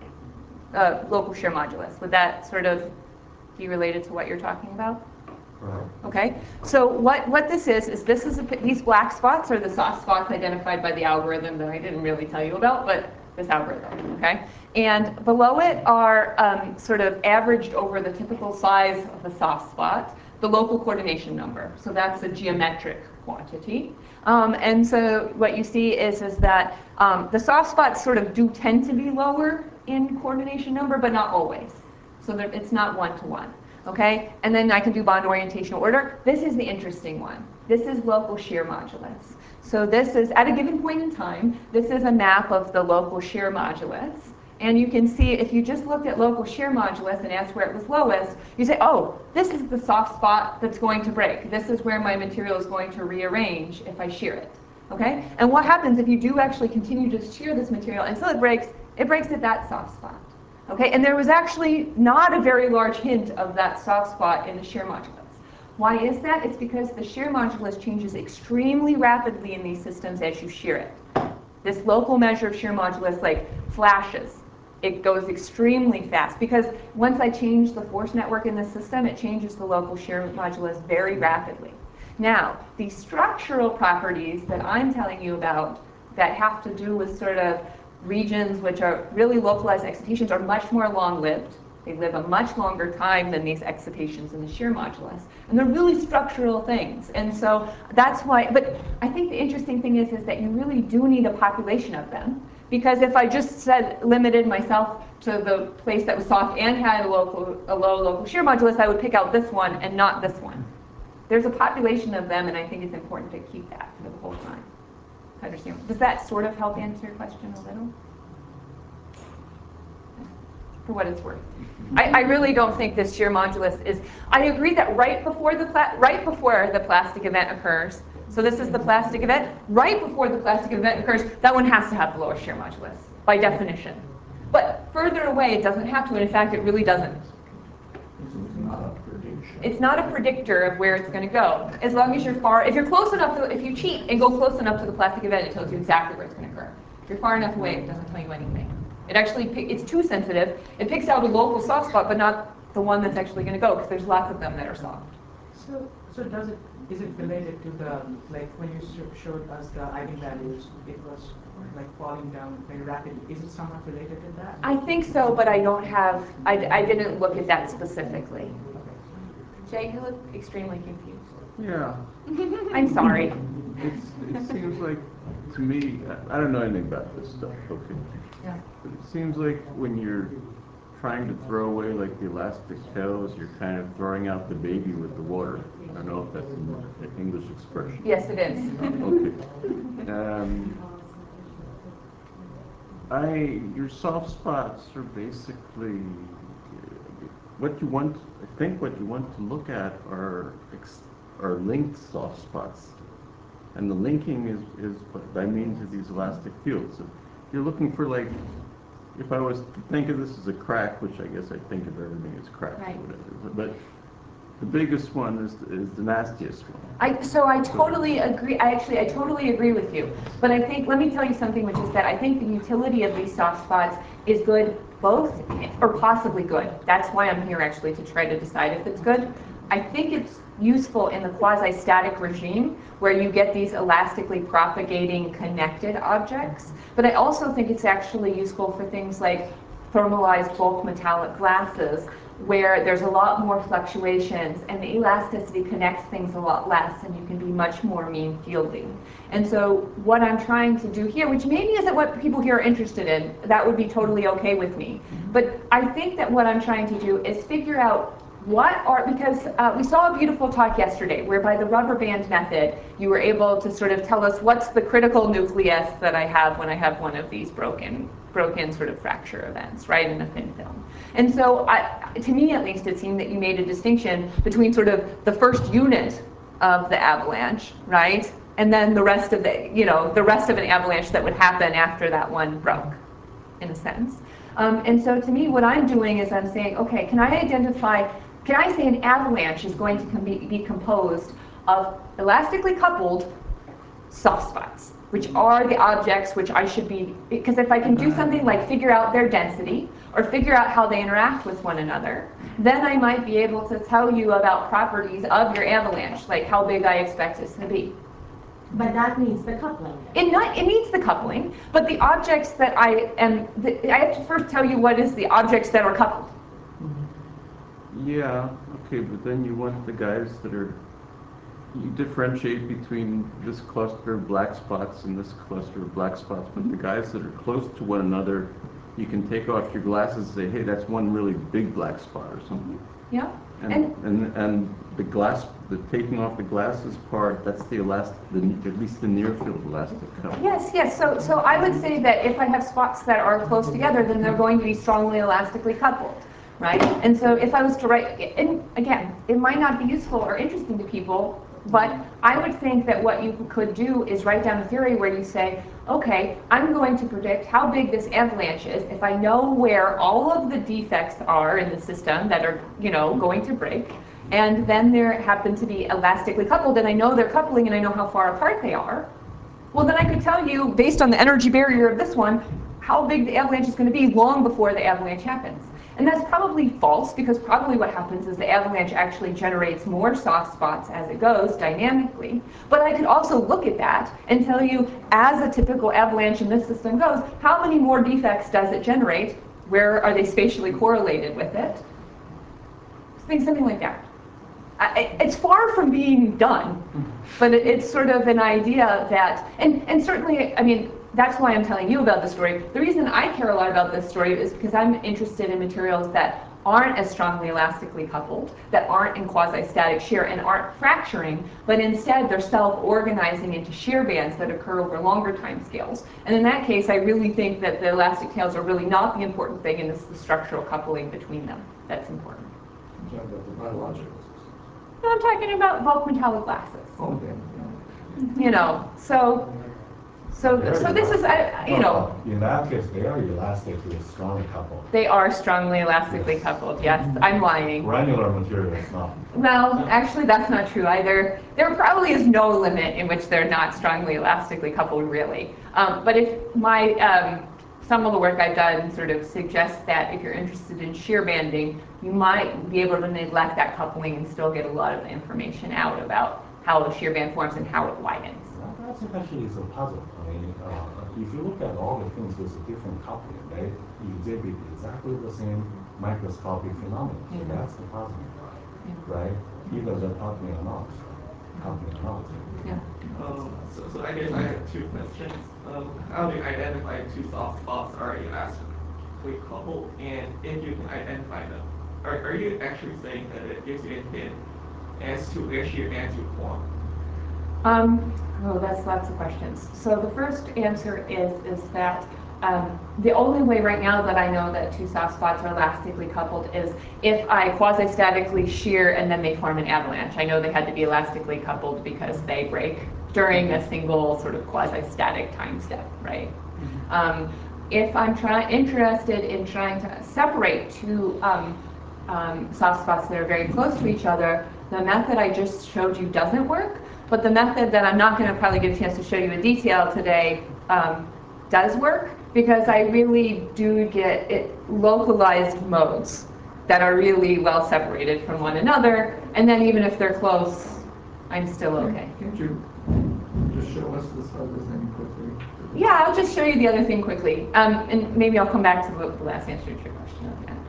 [SPEAKER 1] Local shear modulus. Would that sort of be related to what you're talking about?
[SPEAKER 8] Right.
[SPEAKER 1] Okay. So what this is these black spots are the soft spots identified by the algorithm that I didn't really tell you about, but this algorithm, okay? And below it are sort of averaged over the typical size of the soft spot, the local coordination number. So that's a geometric quantity. And so what you see is that the soft spots sort of do tend to be lower in coordination number, but not always. So it's not one-to-one. Okay, and then I can do bond orientational order. This is the interesting one. This is local shear modulus. So this is, at a given point in time, this is a map of the local shear modulus. And you can see if you just looked at local shear modulus and asked where it was lowest, you say, oh, this is the soft spot that's going to break. This is where my material is going to rearrange if I shear it. Okay, and what happens if you do actually continue to shear this material until it breaks at that soft spot. Okay, and there was actually not a very large hint of that soft spot in the shear modulus. Why is that? It's because the shear modulus changes extremely rapidly in these systems as you shear it. This local measure of shear modulus like flashes. It goes extremely fast because once I change the force network in the system, it changes the local shear modulus very rapidly. Now, the structural properties that I'm telling you about that have to do with sort of regions which are really localized excitations are much more long-lived. They live a much longer time than these excitations in the shear modulus. And they're really structural things. And so that's why, but I think the interesting thing is that you really do need a population of them. Because if I just limited myself to the place that was soft and had a low local shear modulus, I would pick out this one and not this one. There's a population of them, and I think it's important to keep that for the whole time. Understand? Does that sort of help answer your question a little? For what it's worth. I really don't think this shear modulus is, I agree that right before the plastic event occurs, so this is the plastic event, right before the plastic event occurs, that one has to have the lowest shear modulus, by definition. But further away, it doesn't have to, and in fact, it really doesn't. It's not a predictor of where it's going to go. As long as you're far, if you're close enough to, if you cheat and go close enough to the plastic event, it tells you exactly where it's going to occur. If you're far enough away, it doesn't tell you anything. It actually, it's too sensitive. It picks out a local soft spot, but not the one that's actually going to go, because there's lots of them that are soft.
[SPEAKER 7] So is it related to the, like when you showed us the eigenvalues, it was like falling down very rapidly. Is it somewhat related to that?
[SPEAKER 1] I think so, but I don't have, I didn't look at that specifically. Jay, you look extremely confused.
[SPEAKER 3] Yeah.
[SPEAKER 1] I'm sorry.
[SPEAKER 3] It seems like, to me, I don't know anything about this stuff, okay?
[SPEAKER 1] Yeah.
[SPEAKER 3] But it seems like when you're trying to throw away like the elastic tails, you're kind of throwing out the baby with the water. I don't know if that's an English expression.
[SPEAKER 1] Yes, it is.
[SPEAKER 3] Okay. Your soft spots are basically what you want. I think what you want to look at are linked soft spots, and the linking is by means of these elastic fields. So you're looking for, like, if I was to think of this as a crack, which I guess I think of everything as cracks, right, or whatever, but the biggest one is the nastiest one.
[SPEAKER 1] So I totally agree. I totally agree with you. But I think, let me tell you something, which is that I think the utility of these soft spots is good, both, or possibly good. That's why I'm here, actually, to try to decide if it's good. I think it's useful in the quasi-static regime, where you get these elastically propagating connected objects. But I also think it's actually useful for things like thermalized bulk metallic glasses, where there's a lot more fluctuations and the elasticity connects things a lot less and you can be much more mean fielding. And so what I'm trying to do here, which maybe isn't what people here are interested in, that would be totally okay with me. But I think that what I'm trying to do is figure out because we saw a beautiful talk yesterday where by the rubber band method, you were able to sort of tell us what's the critical nucleus that I have when I have one of these broken sort of fracture events, right, in a thin film. And so to me at least, it seemed that you made a distinction between sort of the first unit of the avalanche, right, and then the rest of the rest of an avalanche that would happen after that one broke, in a sense. And so to me, what I'm doing is I'm saying, okay, can I say an avalanche is going to be composed of elastically coupled soft spots, which are the objects which I should be, because if I can do something like figure out their density or figure out how they interact with one another, then I might be able to tell you about properties of your avalanche, like how big I expect it to be.
[SPEAKER 4] But that needs the coupling.
[SPEAKER 1] It needs the coupling, but the objects that I have to first tell you what is the objects that are coupled.
[SPEAKER 3] Yeah, okay, but then you want the guys that are, you differentiate between this cluster of black spots and this cluster of black spots, but the guys that are close to one another, you can take off your glasses and say, hey, that's one really big black spot or something.
[SPEAKER 1] Yeah.
[SPEAKER 3] And the taking off the glasses part, that's the at least the near field elastic couple.
[SPEAKER 1] Yes. So I would say that if I have spots that are close together, then they're going to be strongly elastically coupled, right? And so if I was to write, and again, it might not be useful or interesting to people, but I would think that what you could do is write down a theory where you say, okay, I'm going to predict how big this avalanche is if I know where all of the defects are in the system that are, going to break, and then they happen to be elastically coupled, and I know they're coupling and I know how far apart they are. Well, then I could tell you, based on the energy barrier of this one, how big the avalanche is going to be long before the avalanche happens. And that's probably false, because probably what happens is the avalanche actually generates more soft spots as it goes dynamically. But I could also look at that and tell you, as a typical avalanche in this system goes, how many more defects does it generate? Where are they spatially correlated with it? Think something like that. It's far from being done, but it's sort of an idea that, and certainly, I mean, that's why I'm telling you about the story. The reason I care a lot about this story is because I'm interested in materials that aren't as strongly elastically coupled, that aren't in quasi-static shear and aren't fracturing, but instead they're self-organizing into shear bands that occur over longer time scales. And in that case, I really think that the elastic tails are really not the important thing, and it's the structural coupling between them that's important.
[SPEAKER 2] I'm talking about the biological systems.
[SPEAKER 1] I'm talking about bulk metallic glasses.
[SPEAKER 2] Okay.
[SPEAKER 1] So this is,
[SPEAKER 8] In that case, they are elastically strongly coupled.
[SPEAKER 1] They are strongly elastically coupled, yes. I'm lying.
[SPEAKER 8] Granular material is not.
[SPEAKER 1] Well, actually, that's not true either. There probably is no limit in which they're not strongly elastically coupled, really. But if some of the work I've done sort of suggests that if you're interested in shear banding, you might be able to neglect that coupling and still get a lot of information out about how the shear band forms and how it widens.
[SPEAKER 8] That's actually is a puzzle. I mean, if you look at all the things with a different coupling, they exhibit exactly the same microscopic phenomenon. So that's the puzzle, right? Either they're coupling or not. Coupling or not.
[SPEAKER 1] Yeah.
[SPEAKER 10] So I guess I have two questions. How do you identify two soft spots are elastically coupled, and if you can identify them, are you actually saying that it gives you a hint as to where shear bands you form?
[SPEAKER 1] That's lots of questions. So the first answer is that the only way right now that I know that two soft spots are elastically coupled is if I quasi-statically shear and then they form an avalanche. I know they had to be elastically coupled because they break during a single sort of quasi-static time step, right? If I'm interested in trying to separate two soft spots that are very close to each other, the method I just showed you doesn't work. But the method that I'm not going to probably get a chance to show you in detail today does work, because I really do get localized modes that are really well separated from one another, and then even if they're close, I'm still okay.
[SPEAKER 2] Can't you just show us this other thing quickly?
[SPEAKER 1] Yeah, I'll just show you the other thing quickly, and maybe I'll come back to the last answer to your question at the end.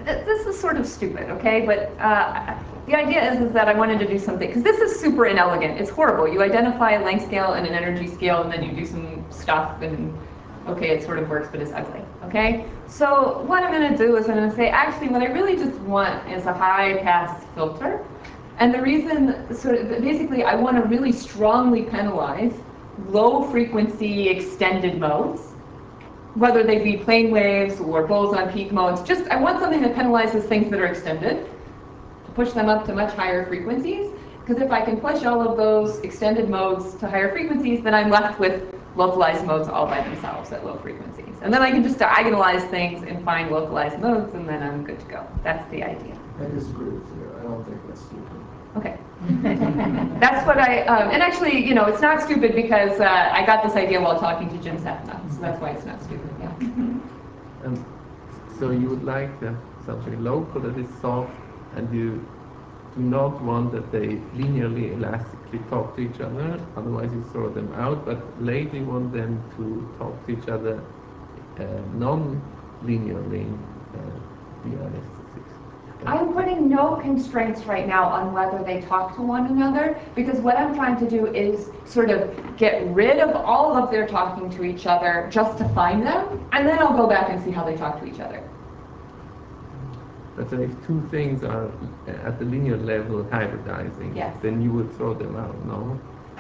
[SPEAKER 1] this is sort of stupid, okay? But the idea is that I wanted to do something, because this is super inelegant. It's horrible. You identify a length scale and an energy scale, and then you do some stuff, and okay, it sort of works, but it's ugly, okay? So what I'm going to do is I'm going to say, actually, what I really just want is a high-pass filter. And the reason, basically, I want to really strongly penalize low-frequency extended modes, whether they be plane waves or boson peak modes. Just, I want something that penalizes things that are extended, to push them up to much higher frequencies. Because if I can push all of those extended modes to higher frequencies, then I'm left with localized modes all by themselves at low frequencies. And then I can just diagonalize things and find localized modes, and then I'm good to go. That's the idea.
[SPEAKER 2] I disagree with you. I don't think that's stupid.
[SPEAKER 1] Okay. That's what and actually, it's not stupid because I got this idea while talking to Jim Sethna, so that's why it's not stupid, yeah.
[SPEAKER 3] So you would like something local that is soft, and you do not want that they linearly, elastically talk to each other, otherwise you throw them out, but later you want them to talk to each other non-linearly via aesthetics.
[SPEAKER 1] I'm putting no constraints right now on whether they talk to one another, because what I'm trying to do is sort of get rid of all of their talking to each other just to find them, and then I'll go back and see how they talk to each other.
[SPEAKER 3] But so if two things are at the linear level hybridizing,
[SPEAKER 1] yes,
[SPEAKER 3] then you would throw them out, no?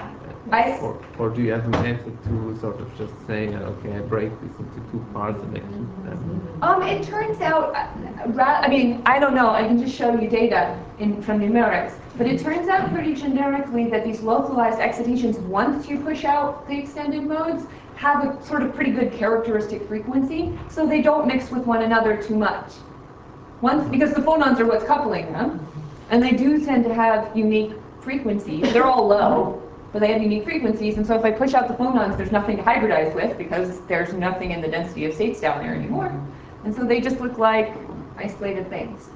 [SPEAKER 3] Or do you have a method to sort of just say, okay, I break this into two parts and I keep them?
[SPEAKER 1] It turns out, I mean, I don't know, I can just show you data from numerics, but it turns out pretty generically that these localized excitations, once you push out the extended modes, have a sort of pretty good characteristic frequency, so they don't mix with one another too much. Because the phonons are what's coupling them, and they do tend to have unique frequencies. They're all low, but they have unique frequencies, and so if I push out the phonons, there's nothing to hybridize with because there's nothing in the density of states down there anymore. And so they just look like isolated things.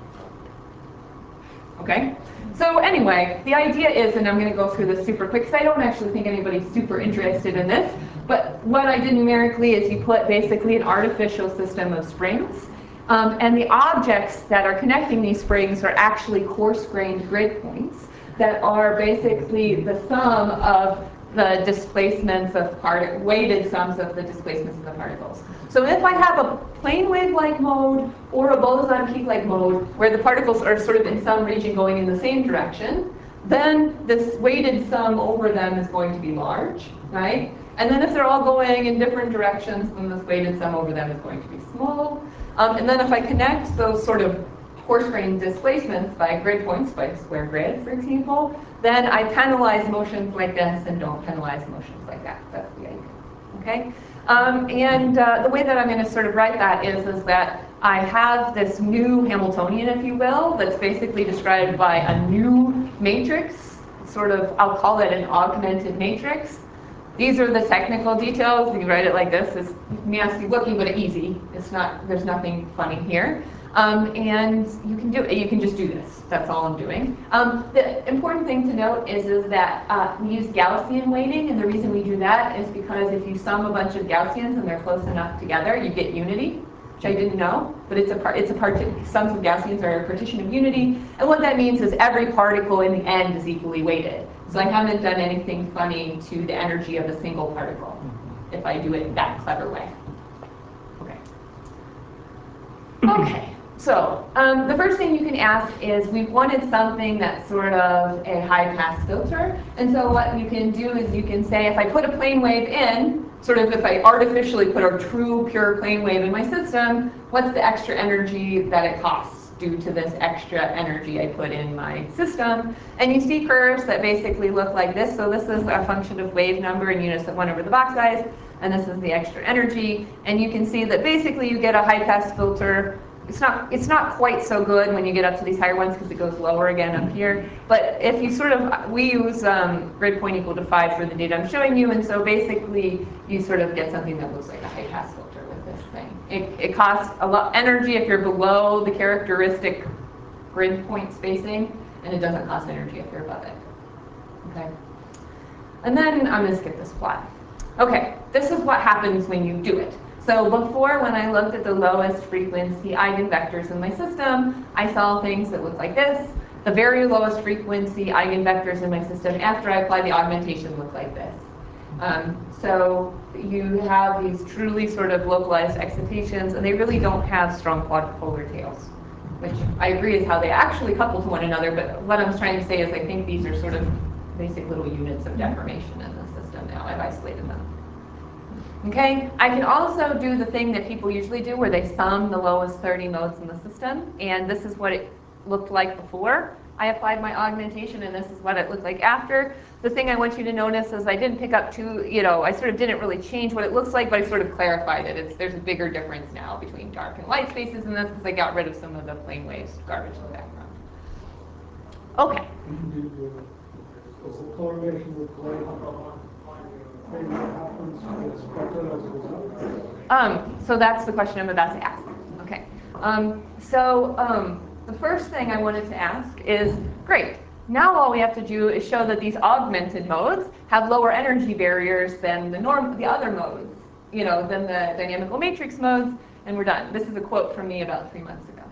[SPEAKER 1] Okay? So anyway, the idea is, and I'm going to go through this super quick, because I don't actually think anybody's super interested in this, but what I did numerically is you put basically an artificial system of springs, and the objects that are connecting these springs are actually coarse-grained grid points that are basically the sum of the displacements of weighted sums of the displacements of the particles. So if I have a plane wave-like mode or a boson peak-like mode where the particles are sort of in some region going in the same direction, then this weighted sum over them is going to be large, right? And then if they're all going in different directions, then this weighted sum over them is going to be small. And then if I connect those sort of coarse-grained displacements by grid points, by square grid, for example, then I penalize motions like this and don't penalize motions like that. That's the idea. Okay? The way that I'm going to sort of write that is that I have this new Hamiltonian, if you will, that's basically described by a new matrix, sort of, I'll call it an augmented matrix. These are the technical details. You write it like this. It's nasty looking, but easy. It's not, there's nothing funny here. And you can do it. You can just do this. That's all I'm doing. The important thing to note is that we use Gaussian weighting, and the reason we do that is because if you sum a bunch of Gaussians and they're close enough together, you get unity, which I didn't know, but sums of Gaussians are a partition of unity, and what that means is every particle in the end is equally weighted. So I haven't done anything funny to the energy of a single particle, if I do it that clever way. Okay, so the first thing you can ask is, we wanted something that's sort of a high-pass filter, and so what you can do is you can say, if I put a plane wave in, sort of if I artificially put a true pure plane wave in my system, what's the extra energy that it costs due to this extra energy I put in my system? And you see curves that basically look like this. So this is a function of wave number in units of 1 over the Bach size, and this is the extra energy. And you can see that basically you get a high-pass filter. It's not quite so good when you get up to these higher ones because it goes lower again up here. But if you sort of, we use grid point equal to 5 for the data I'm showing you, and so basically you sort of get something that looks like a high-pass filter with this thing. It costs a lot of energy if you're below the characteristic grid point spacing, and it doesn't cost energy if you're above it. Okay. And then I'm going to skip this plot. Okay, this is what happens when you do it. So before, when I looked at the lowest frequency eigenvectors in my system, I saw things that looked like this. The very lowest frequency eigenvectors in my system after I applied the augmentation look like this. So you have these truly sort of localized excitations, and they really don't have strong quadrupolar tails, which I agree is how they actually couple to one another, but what I'm trying to say is I think these are sort of basic little units of deformation in the system now. I've isolated them. Okay, I can also do the thing that people usually do where they sum the lowest 30 modes in the system, and this is what it looked like before I applied my augmentation, and this is what it looked like after. The thing I want you to notice is I didn't pick up I sort of didn't really change what it looks like, but I sort of clarified it. There's a bigger difference now between dark and light spaces in this because I got rid of some of the plane waves garbage in the background. Okay.
[SPEAKER 5] Correlation with light happens with spectra as a result?
[SPEAKER 1] So that's the question I'm about to ask. Okay. The first thing I wanted to ask is, great, now all we have to do is show that these augmented modes have lower energy barriers than the other modes, than the dynamical matrix modes, and we're done. This is a quote from me about 3 months ago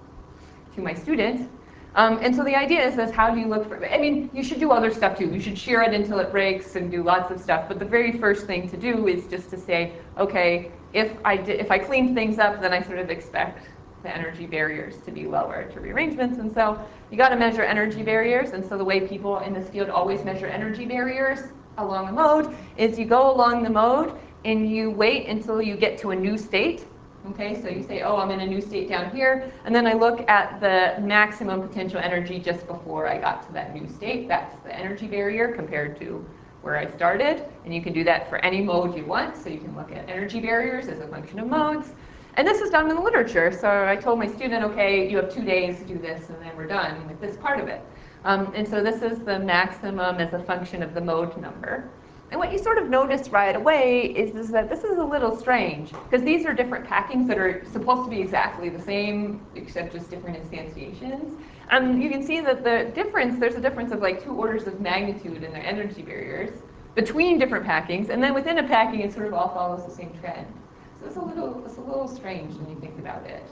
[SPEAKER 1] to my student. And so the idea is how do you look for, you should do other stuff too. You should shear it until it breaks and do lots of stuff, but the very first thing to do is just to say, okay, if I clean things up, then I sort of expect the energy barriers to be lower to rearrangements, and so you got to measure energy barriers, and so the way people in this field always measure energy barriers along a mode is you go along the mode and you wait until you get to a new state. Okay, so you say, oh, I'm in a new state down here, and then I look at the maximum potential energy just before I got to that new state. That's the energy barrier compared to where I started, and you can do that for any mode you want, so you can look at energy barriers as a function of modes. And this is done in the literature, so I told my student, okay, you have 2 days to do this, and then we're done with this part of it. And so this is the maximum as a function of the mode number. And what you sort of notice right away is that this is a little strange, because these are different packings that are supposed to be exactly the same, except just different instantiations. You can see that there's a difference of like 2 orders of magnitude in their energy barriers between different packings, and then within a packing it sort of all follows the same trend. So it's a little strange when you think about it.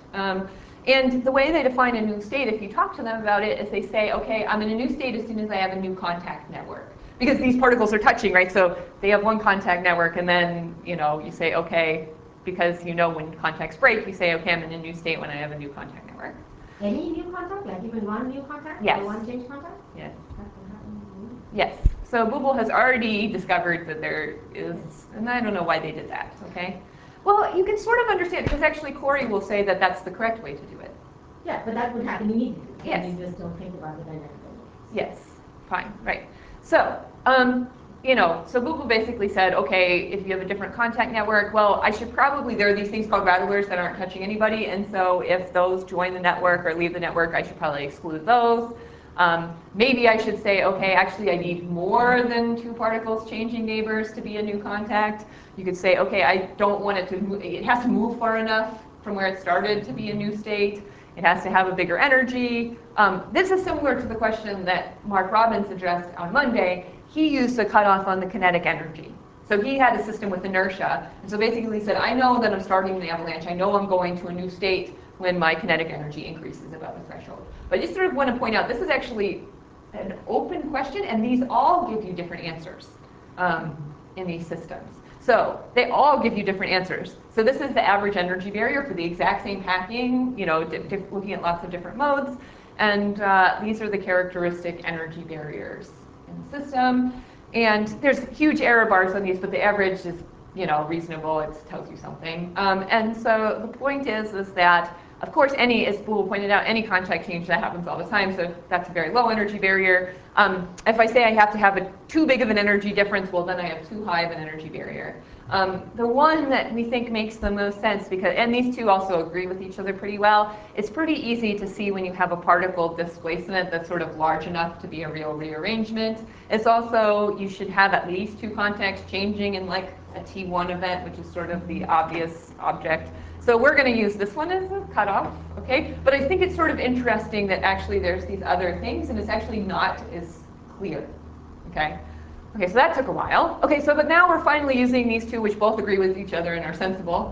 [SPEAKER 1] And the way they define a new state, if you talk to them about it, is they say, okay, I'm in a new state as soon as I have a new contact network. Because these particles are touching, right? So they have one contact network, and then you say, okay, because when contacts break, you say, okay, I'm in a new state when I have a new contact network.
[SPEAKER 4] Any new contact, like even one new contact?
[SPEAKER 1] Yes.
[SPEAKER 4] Or one change contact?
[SPEAKER 1] Yes.
[SPEAKER 4] That can happen.
[SPEAKER 1] Yes. So Google has already discovered that there is, and I don't know why they did that, okay? Well, you can sort of understand, because actually Corey will say that that's the correct way to do it.
[SPEAKER 4] Yeah, but that would happen immediately.
[SPEAKER 1] Yes.
[SPEAKER 4] You just don't think about the dynamic.
[SPEAKER 1] Yes, fine, right. So, so Google basically said, okay, if you have a different contact network, well, there are these things called rattlers that aren't touching anybody, and so if those join the network or leave the network, I should probably exclude those. Maybe I should say, okay, actually I need more than 2 particles changing neighbors to be a new contact. You could say, okay, I don't want it to move, it has to move far enough from where it started to be a new state. It has to have a bigger energy. This is similar to the question that Mark Robbins addressed on Monday. He used a cutoff on the kinetic energy. So he had a system with inertia. And so basically he said, I know that I'm starting an avalanche. I know I'm going to a new state when my kinetic energy increases above a threshold. But I just sort of want to point out, this is actually an open question, and these all give you different answers in these systems. So they all give you different answers. So this is the average energy barrier for the exact same packing, looking at lots of different modes. And these are the characteristic energy barriers in the system. And there's huge error bars on these, but the average is reasonable. It tells you something. And so the point is that, of course, as Boole pointed out, any contact change, that happens all the time, so that's a very low energy barrier. If I say I have to have too big of an energy difference, well, then I have too high of an energy barrier. The one that we think makes the most sense, and these two also agree with each other pretty well, it's pretty easy to see when you have a particle displacement that's sort of large enough to be a real rearrangement. It's also, you should have at least 2 contacts changing in like a T1 event, which is sort of the obvious object. So we're going to use this one as a cutoff, okay? But I think it's sort of interesting that actually there's these other things, and it's actually not as clear, okay? Okay, so that took a while. Okay, but now we're finally using these two, which both agree with each other and are sensible.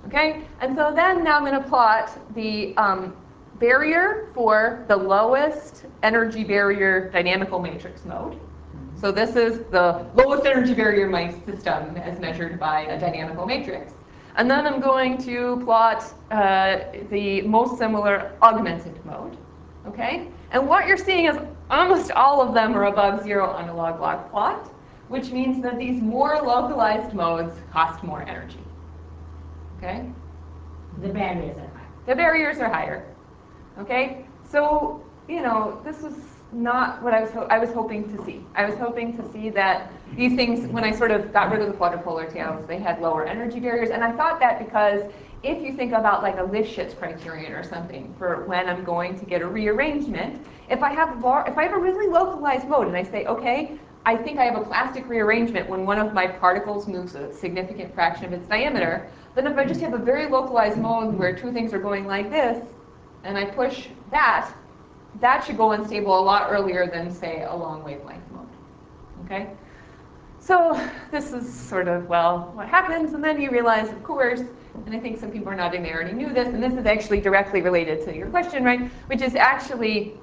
[SPEAKER 1] Okay, and so then now I'm going to plot the barrier for the lowest energy barrier dynamical matrix mode. So this is the lowest energy barrier in my system as measured by a dynamical matrix. And then I'm going to plot the most similar augmented mode. Okay, and what you're seeing is almost all of them are above 0 on a log-log plot, which means that these more localized modes cost more energy. Okay?
[SPEAKER 4] The barriers are high.
[SPEAKER 1] The barriers are higher. Okay? So, you know, this was not what I was hoping to see. I was hoping to see that these things, when I sort of got rid of the quadrupolar tails, they had lower energy barriers. And I thought that because if you think about like a Lifshitz criterion or something for when I'm going to get a rearrangement, if I have a really localized mode and I say, okay, I think I have a plastic rearrangement when one of my particles moves a significant fraction of its diameter, then if I just have a very localized mode where two things are going like this, and I push that, that should go unstable a lot earlier than, say, a long wavelength mode. Okay? So this is sort of, well, what happens? And then you realize, of course, and I think some people are nodding they already knew this, and this is actually directly related to your question, right? Which is actually,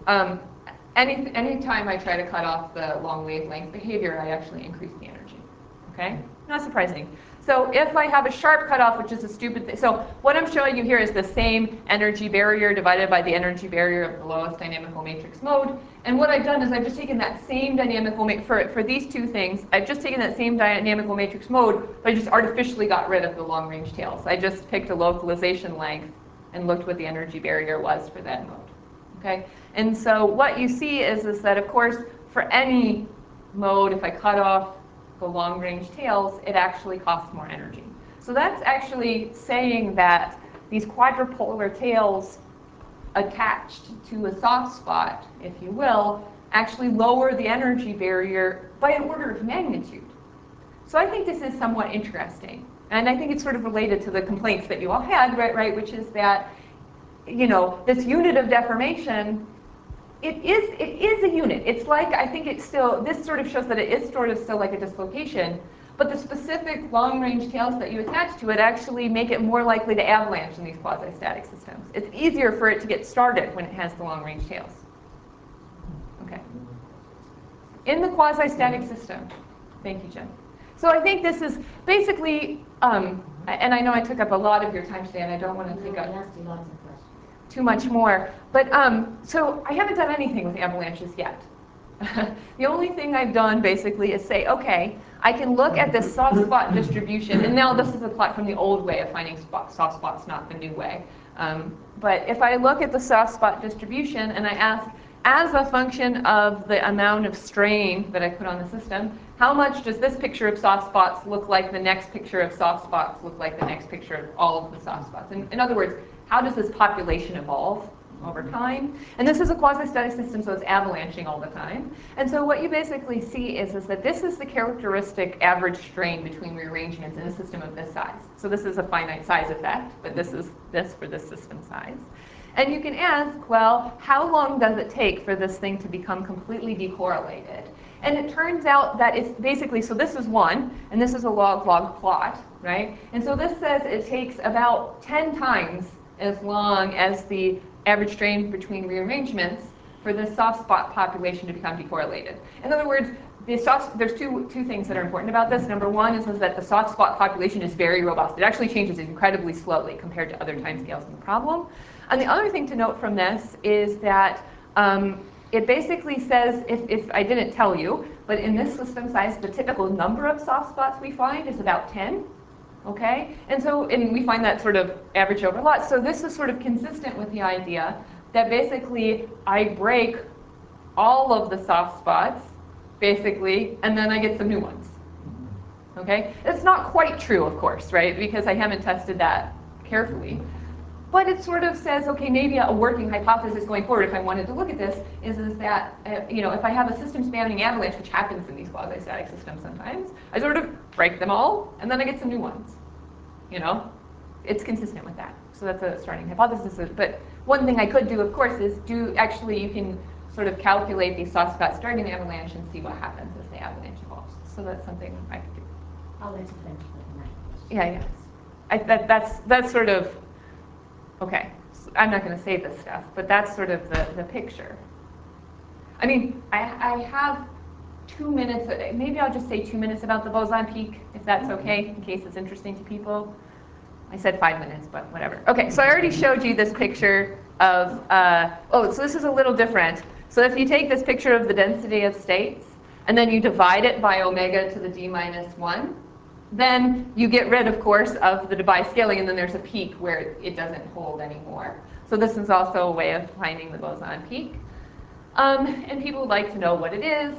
[SPEAKER 1] any time I try to cut off the long wavelength behavior, I actually increase the energy. Okay? Not surprising. So if I have a sharp cutoff, which is a stupid thing, so what I'm showing you here is the same energy barrier divided by the energy barrier of the lowest dynamical matrix mode. And what I've done is I've just taken that same dynamical for these two things, I've just taken that same dynamical matrix mode, but I just artificially got rid of the long range tails. I just picked a localization length and looked what the energy barrier was for that mode. Okay? And so what you see is that, of course, for any mode, if I cut off the long-range tails, it actually costs more energy. So that's actually saying that these quadrupolar tails attached to a soft spot, if you will, actually lower the energy barrier by an order of magnitude. So I think this is somewhat interesting. And I think it's sort of related to the complaints that you all had, right, which is that, you know, this unit of deformation, it is a unit. It's like, I think it's still, this sort of shows that it is sort of still like a dislocation, but the specific long-range tails that you attach to it actually make it more likely to avalanche in these quasi-static systems. It's easier for it to get started when it has the long-range tails. Okay. In the quasi-static system, thank you, Jim. So I think this is basically, and I know I took up a lot of your time today, and I don't want to take up too much more. But so I haven't done anything with avalanches yet. The only thing I've done basically is say, okay, I can look at this soft spot distribution, and now this is a plot from the old way of finding soft spots, not the new way. But if I look at the soft spot distribution and I ask, as a function of the amount of strain that I put on the system, how much does this picture of soft spots look like the next picture of soft spots look like the next picture of all of the soft spots? In other words, how does this population evolve over time? And this is a quasi-static system, so it's avalanching all the time. And so what you basically see is that this is the characteristic average strain between rearrangements in a system of this size. So this is a finite size effect, but this is this for this system size. And you can ask, well, how long does it take for this thing to become completely decorrelated? And it turns out that it's basically, so this is 1, and this is a log-log plot, right? And so this says it takes about 10 times as long as the average strain between rearrangements for the soft spot population to become decorrelated. In other words, there's two things that are important about this. Number one is that the soft spot population is very robust. It actually changes incredibly slowly compared to other timescales in the problem. And the other thing to note from this is that it basically says, if I didn't tell you, but in this system size, the typical number of soft spots we find is about 10. Okay? And we find that sort of average over lots. So this is sort of consistent with the idea that basically I break all of the soft spots, basically, and then I get some new ones. Okay? It's not quite true, of course, right? Because I haven't tested that carefully. But it sort of says, okay, maybe a working hypothesis going forward, if I wanted to look at this, is that, if I have a system spanning avalanche, which happens in these quasi-static systems sometimes, I sort of break them all, and then I get some new ones. It's consistent with that. So that's a starting hypothesis. But one thing I could do, of course, is you can sort of calculate these soft spots starting the avalanche and see what happens as the avalanche evolves. So that's something I could do.
[SPEAKER 4] I'll let you finish with the next question.
[SPEAKER 1] Yeah. that's sort of, okay, I'm not going to say this stuff, but that's sort of the picture. I mean, I have 2 minutes, maybe I'll just say 2 minutes about the boson peak, if that's okay, in case it's interesting to people. I said 5 minutes, but whatever. Okay, so I already showed you this picture of, so this is a little different. So if you take this picture of the density of states, and then you divide it by omega to the d-1, then you get rid, of course, of the Debye scaling, and then there's a peak where it doesn't hold anymore. So this is also a way of finding the boson peak. And people would like to know what it is.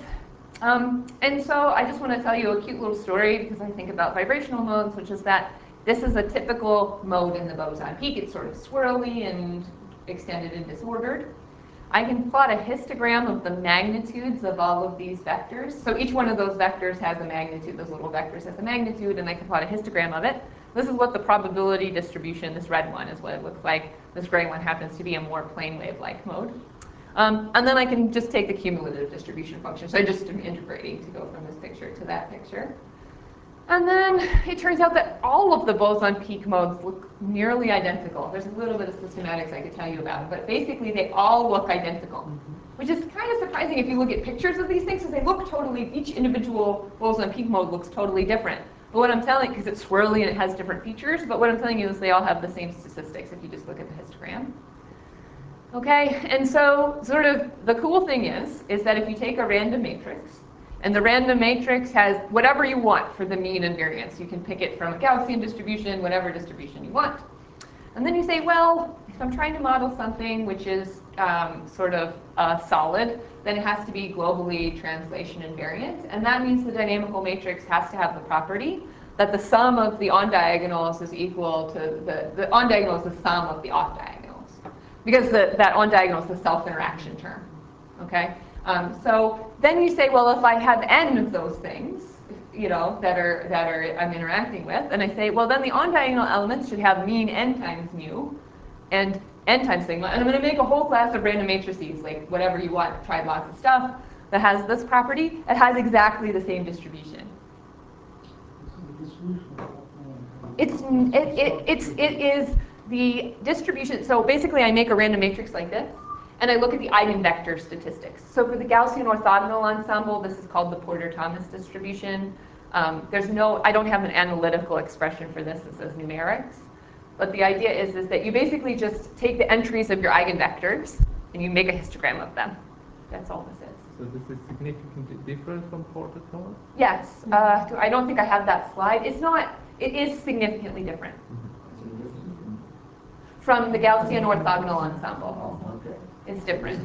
[SPEAKER 1] And so I just want to tell you a cute little story because I think about vibrational modes, which is that this is a typical mode in the boson peak. It's sort of swirly and extended and disordered. I can plot a histogram of the magnitudes of all of these vectors. So each one of those vectors has a magnitude, those little vectors has a magnitude, and I can plot a histogram of it. This is what the probability distribution, this red one is what it looks like. This gray one happens to be a more plane wave-like mode. And then I can just take the cumulative distribution function. So I just am integrating to go from this picture to that picture. And then it turns out that all of the boson peak modes look nearly identical. There's a little bit of systematics I could tell you about, but basically they all look identical, which is kind of surprising if you look at pictures of these things, because they look totally, each individual boson peak mode looks totally different. But what I'm telling, because it's swirly and it has different features, but what I'm telling you is they all have the same statistics if you just look at the histogram. Okay, and so sort of the cool thing is that if you take a random matrix, and the random matrix has whatever you want for the mean and variance. You can pick it from a Gaussian distribution, whatever distribution you want. And then you say, well, if I'm trying to model something which is sort of solid, then it has to be globally translation invariant. And that means the dynamical matrix has to have the property that the sum of the on-diagonals is equal to the on-diagonal is the sum of the off-diagonals. Because that on-diagonal is the self-interaction term, okay? So then you say, well, if I have n of those things, you know, that are I'm interacting with, and I say, well, then the on-diagonal elements should have mean n times mu and n times sigma, and I'm going to make a whole class of random matrices, like whatever you want, tried lots of stuff that has this property. It has exactly the same distribution. It is the distribution. So basically, I make a random matrix like this. And I look at the eigenvector statistics. So for the Gaussian orthogonal ensemble, this is called the Porter-Thomas distribution. I don't have an analytical expression for this. This is numerics. But the idea is that you basically just take the entries of your eigenvectors and you make a histogram of them. That's all this is.
[SPEAKER 3] So this is significantly different from Porter-Thomas?
[SPEAKER 1] Yes. I don't think I have that slide. It's not. It is significantly different from the Gaussian orthogonal ensemble.
[SPEAKER 2] Okay.
[SPEAKER 1] It's different.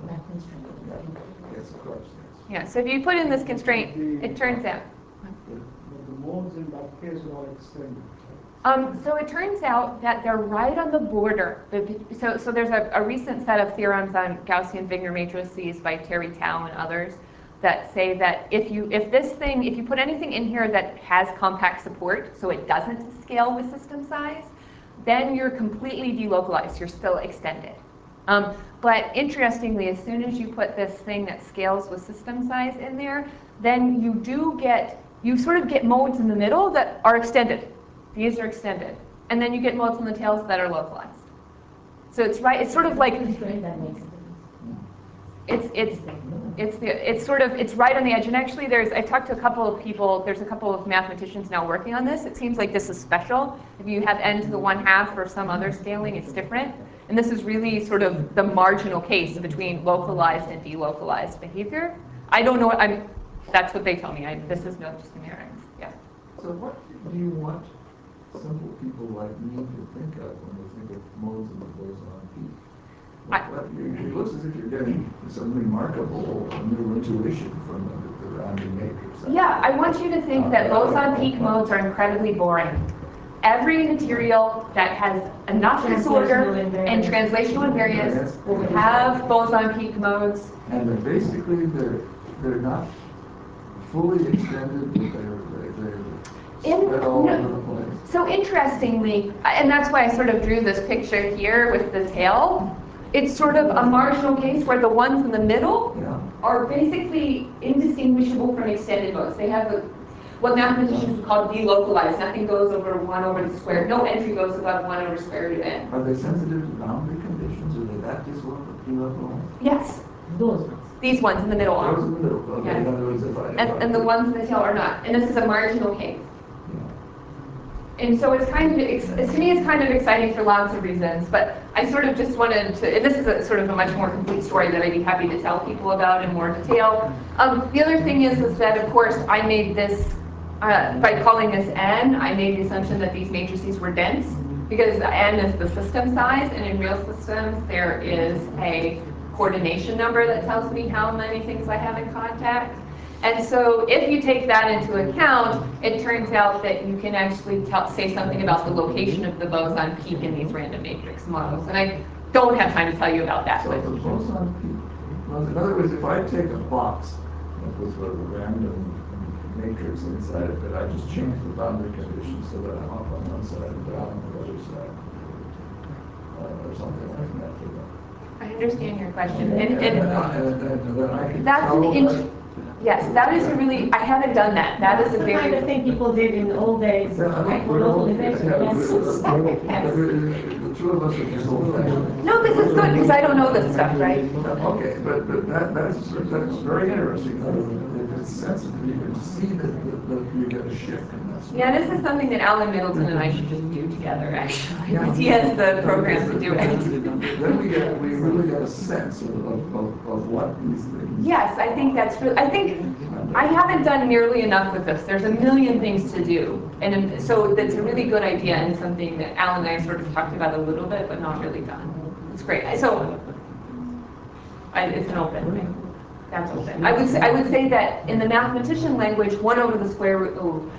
[SPEAKER 2] Yes, of course, yes.
[SPEAKER 1] Yeah, so if you put in this constraint, it turns out.
[SPEAKER 5] The modes in that case are extended.
[SPEAKER 1] So it turns out that they're right on the border. So there's a recent set of theorems on Gaussian Wigner matrices by Terry Tao and others that say that if you put anything in here that has compact support, so it doesn't scale with system size, then you're completely delocalized. You're still extended. But interestingly, as soon as you put this thing that scales with system size in there, then you sort of get modes in the middle that are extended. These are extended. And then you get modes in the tails that are localized. So it's right, it's sort of like, it's right on the edge. And actually I talked to a couple of people, there's a couple of mathematicians now working on this. It seems like this is special. If you have n to the 1/2 or some other scaling, it's different. And this is really sort of the marginal case between localized and delocalized behavior. I don't know, that's what they tell me. This is not just numerics. Yeah.
[SPEAKER 2] So what do you want simple people like me to think of when they think of modes in the boson peak? It looks as if you're getting some remarkable new intuition from the random matrix.
[SPEAKER 1] Yeah, I want you to think that boson peak modes are incredibly boring. Every material that has enough disorder and translational invariance will have boson peak modes.
[SPEAKER 2] And they're not fully extended, but they're spread all over the place.
[SPEAKER 1] So interestingly, and that's why I sort of drew this picture here with the tail, it's sort of a marginal case where the ones in the middle are basically indistinguishable from extended modes. They have what mathematicians would call delocalized. Nothing goes over 1 over the square. No entry goes above 1 over square root of n.
[SPEAKER 2] Are they sensitive to boundary conditions? Are they that delocalized?
[SPEAKER 1] Yes.
[SPEAKER 4] Those ones.
[SPEAKER 1] These ones in the middle
[SPEAKER 2] Those
[SPEAKER 1] are.
[SPEAKER 2] in the middle, okay,
[SPEAKER 1] Yeah.
[SPEAKER 2] in other words, if I.
[SPEAKER 1] And the ones in the tail are not. And this is a marginal case. And so it's kind of, to me, it's kind of exciting for lots of reasons, but I sort of just wanted to, and this is a sort of a much more complete story that I'd be happy to tell people about in more detail. The other thing is that, of course, I made this, by calling this n, I made the assumption that these matrices were dense, because n is the system size, and in real systems, there is a coordination number that tells me how many things I have in contact. And so if you take that into account, it turns out that you can actually say something about the location of the boson peak in these random matrix models. And I don't have time to tell you about that.
[SPEAKER 2] So the boson peak, well, in other words, if I take a box with a random matrix inside of it, I just change the boundary conditions so that I'm up on one side and down on the other side, or something like that.
[SPEAKER 1] I understand your question.
[SPEAKER 2] And then I can
[SPEAKER 1] That's
[SPEAKER 2] tell
[SPEAKER 1] yes, that is a really, I haven't done that. That is a
[SPEAKER 4] The kind of
[SPEAKER 1] very,
[SPEAKER 4] thing people did in the old days,
[SPEAKER 2] Yeah,
[SPEAKER 4] like
[SPEAKER 2] we're
[SPEAKER 4] local
[SPEAKER 2] all-
[SPEAKER 4] events.
[SPEAKER 2] yeah,
[SPEAKER 4] Yes.
[SPEAKER 2] the two of us are just old fashioned.
[SPEAKER 1] no, this is good because I don't know this stuff, right?
[SPEAKER 2] Okay, but that's very interesting. If it's sensitive, you can see that you get a shift in this.
[SPEAKER 1] Yeah, this is something that Alan Middleton and I should just do together, actually, because he has the program to do it.
[SPEAKER 2] Then we really get a sense of what these things.
[SPEAKER 1] Yes, I think that's really, I think I haven't done nearly enough with this. There's a million things to do. And so that's a really good idea and something that Alan and I sort of talked about a little bit, but not really done. It's great. So it's an open thing. That's open. I would say that in the mathematician language, 1 over the square root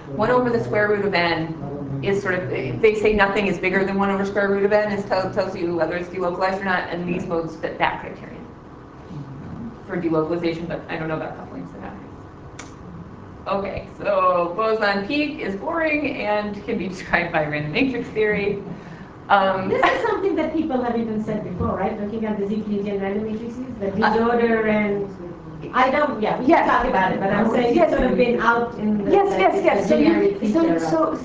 [SPEAKER 1] of n is sort of, they say nothing is bigger than 1 over square root of n. It tells you whether it's delocalized or not, and these modes fit that criterion for delocalization, but I don't know about couplings to that. Okay, so boson peak is boring and can be described by random matrix theory.
[SPEAKER 4] This is something that people have even said before, right? Looking at the Euclidean random matrices, the disorder and I don't. Yeah, we can talk about it, but I'm saying it's sort of been out in the
[SPEAKER 1] Yes.
[SPEAKER 4] generic feature.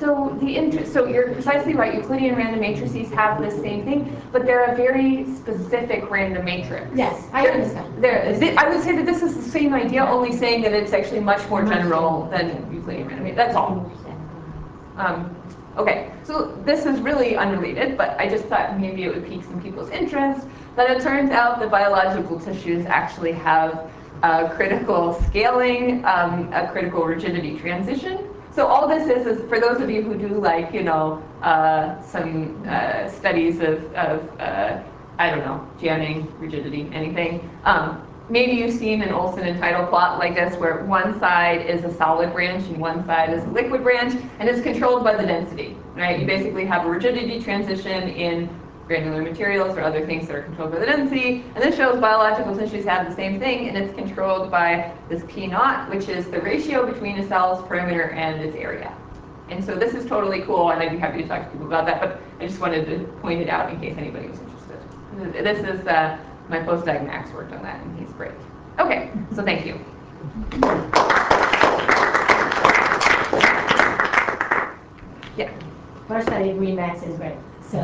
[SPEAKER 1] So you're precisely right. Euclidean random matrices have the same thing, but they're a very specific random matrix.
[SPEAKER 4] Yes, I understand.
[SPEAKER 1] I would say that this is the same idea, only saying that it's actually much more general than Euclidean random matrix. That's all. Okay, so this is really unrelated, but I just thought maybe it would pique some people's interest. That it turns out that biological tissues actually have critical scaling, a critical rigidity transition. So all this is for those of you who do like, some studies of I don't know, jamming, rigidity, anything. Maybe you've seen an Olson and Tidal plot like this where one side is a solid branch and one side is a liquid branch, and it's controlled by the density, right? You basically have a rigidity transition in granular materials or other things that are controlled by the density, and this shows biological tissues have the same thing, and it's controlled by this P naught, which is the ratio between a cell's perimeter and its area. And so this is totally cool, and I'd be happy to talk to people about that, but I just wanted to point it out in case anybody was interested. This is my postdoc Max worked on that, and he's great. Okay, so thank you. Yeah.
[SPEAKER 4] First, I agree, Max is great. So,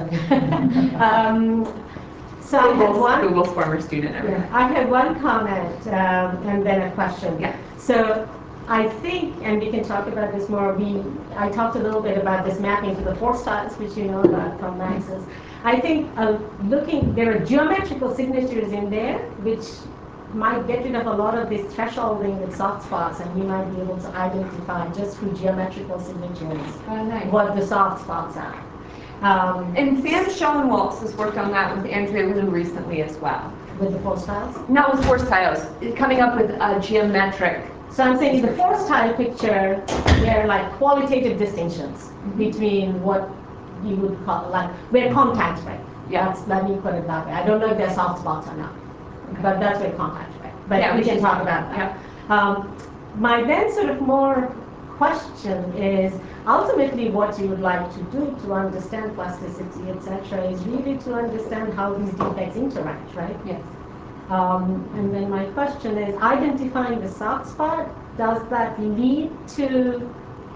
[SPEAKER 4] so I have one.
[SPEAKER 1] Google's former student.
[SPEAKER 4] Yeah, I have one comment and then a question.
[SPEAKER 1] Yeah.
[SPEAKER 4] So I think, and we can talk about this more. I talked a little bit about this mapping to the force styles, which you know about from Max's. I think there are geometrical signatures in there which might get rid of a lot of this thresholding with soft spots, and we might be able to identify just through geometrical signatures what the soft spots are.
[SPEAKER 1] And Sam Schoenwaltz has worked on that with Andrea Liu recently as well.
[SPEAKER 4] With the force tiles?
[SPEAKER 1] Not with force tiles, coming up with a geometric.
[SPEAKER 4] So I'm saying in the force tile picture, there are like qualitative distinctions between what you would call, like, where contacts break.
[SPEAKER 1] Yeah.
[SPEAKER 4] Let me put it that way. I don't know if they're soft spots or not, but that's where contacts break. But
[SPEAKER 1] yeah,
[SPEAKER 4] we can talk about that. Yeah. My then sort of more question is, ultimately what you would like to do to understand plasticity, etc., is really to understand how these defects interact, right?
[SPEAKER 1] Yes.
[SPEAKER 4] And then my question is, identifying the soft spot, does that lead to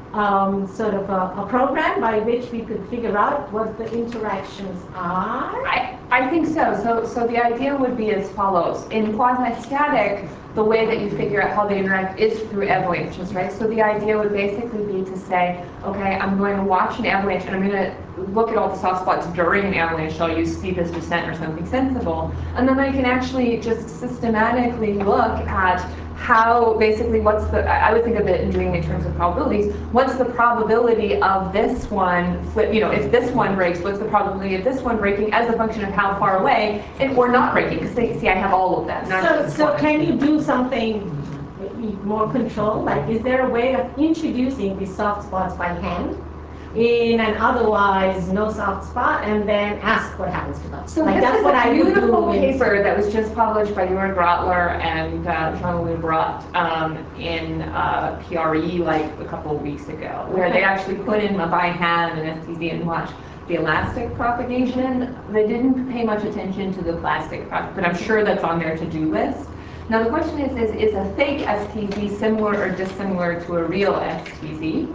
[SPEAKER 4] sort of a program by which we could figure out what the interactions are?
[SPEAKER 1] I think so. So the idea would be as follows. In quasi-static, the way that you figure out how they interact is through avalanches, right? So the idea would basically be to say, okay, I'm going to watch an avalanche and I'm going to look at all the soft spots during an avalanche, so I'll use steepest descent or something sensible. And then I can actually just systematically look at how, basically, I would think of it in doing it in terms of probabilities, what's the probability of this one flip, if this one breaks, what's the probability of this one breaking as a function of how far away, or not breaking, because see, I have all of them.
[SPEAKER 4] So can you do something more controlled? Like, is there a way of introducing these soft spots by hand in an otherwise no soft spot, and then ask what happens to them?
[SPEAKER 1] So
[SPEAKER 4] like,
[SPEAKER 1] this
[SPEAKER 4] that's
[SPEAKER 1] is
[SPEAKER 4] what
[SPEAKER 1] a beautiful
[SPEAKER 4] in
[SPEAKER 1] paper that was just published by Jörg Rottler and Jean-Louis Brott in PRE like a couple of weeks ago, where they actually put in by hand an STZ and watched the elastic propagation. They didn't pay much attention to the plastic but I'm sure that's on their to-do list. Now the question is a fake STZ similar or dissimilar to a real STZ?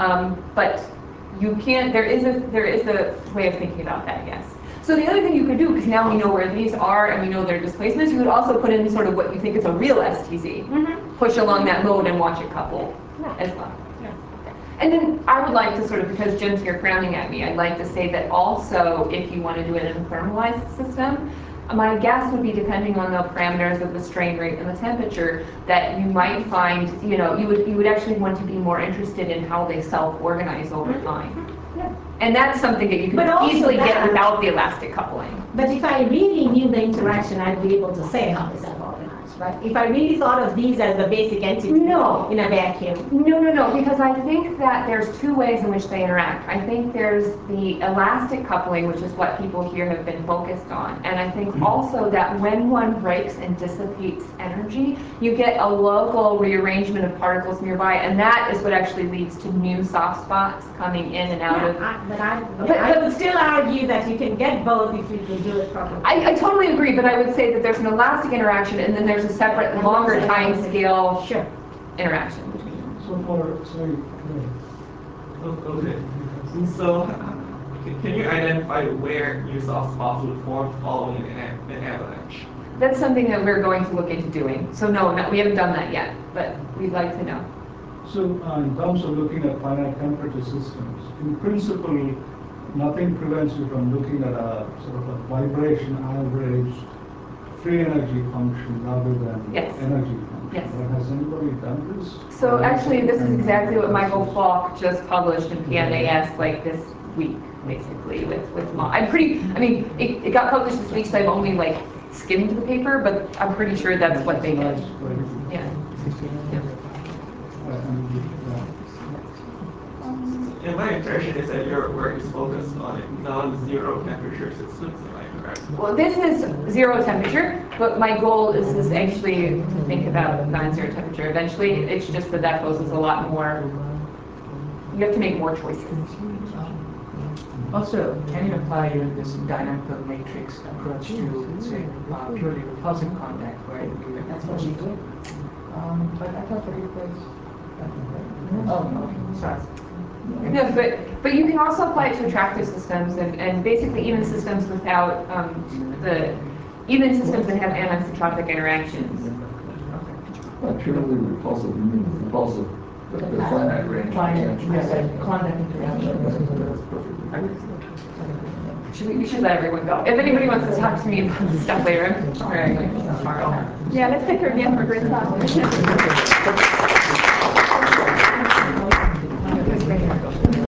[SPEAKER 1] But you can't, there is a way of thinking about that, yes. So the other thing you could do, because now we know where these are and we know their displacements, you could also put in sort of what you think is a real STZ. Push along that mode and watch it couple as well. And then I would like to sort of, because Jim's here frowning at me, I'd like to say that also if you want to do it in a thermalized system, my guess would be, depending on the parameters of the strain rate and the temperature, that you might find, you would actually want to be more interested in how they self-organize over time. And that's something that you can easily get without the elastic coupling.
[SPEAKER 4] But if I really knew the interaction, I'd be able to say how they self-organize, right? If I really thought of these as the basic entity in a vacuum.
[SPEAKER 1] No, because I think that there's two ways in which they interact. I think there's the elastic coupling, which is what people here have been focused on. And I think also that when one breaks and dissipates energy, you get a local rearrangement of particles nearby, and that is what actually leads to new soft spots coming in and out of.
[SPEAKER 4] I would still argue that you can get both if you can do it properly.
[SPEAKER 1] I totally agree, but I would say that there's an elastic interaction and then there's a separate longer time scale interaction between them.
[SPEAKER 10] Okay. So can you identify where new soft spots would form following an avalanche?
[SPEAKER 1] That's something that we're going to look into doing. So no, we haven't done that yet, but we'd like to know.
[SPEAKER 5] So in terms of looking at finite temperature systems, in principle, nothing prevents you from looking at a sort of a vibration average free energy function rather than energy function.
[SPEAKER 1] Yes.
[SPEAKER 5] But has anybody done this?
[SPEAKER 1] So actually, this is exactly what Michael Falk just published in PNAS like this week, basically, with it got published this week, so I've only like skimmed the paper, but I'm pretty sure that's what they did. Yeah.
[SPEAKER 10] And my impression is that your work is focused on non-zero temperature systems, am I correct?
[SPEAKER 1] Well, this is zero temperature, but my goal is actually to think about non-zero temperature eventually. It's just that poses a lot more, you have to make more choices.
[SPEAKER 7] Also, can you apply this dynamical matrix approach to, say, purely repulsive contact, where that's what you do? But I thought that it was. Oh, okay, sorry.
[SPEAKER 1] No, but you can also apply it to attractive systems and basically even systems without even systems that have anisotropic interactions.
[SPEAKER 2] Purely repulsive, you mean repulsive, the finite range.
[SPEAKER 7] Contact interaction.
[SPEAKER 1] We should let everyone go. If anybody wants to talk to me about this stuff later, I'm tomorrow. Yeah, let's pick her again for grid talk.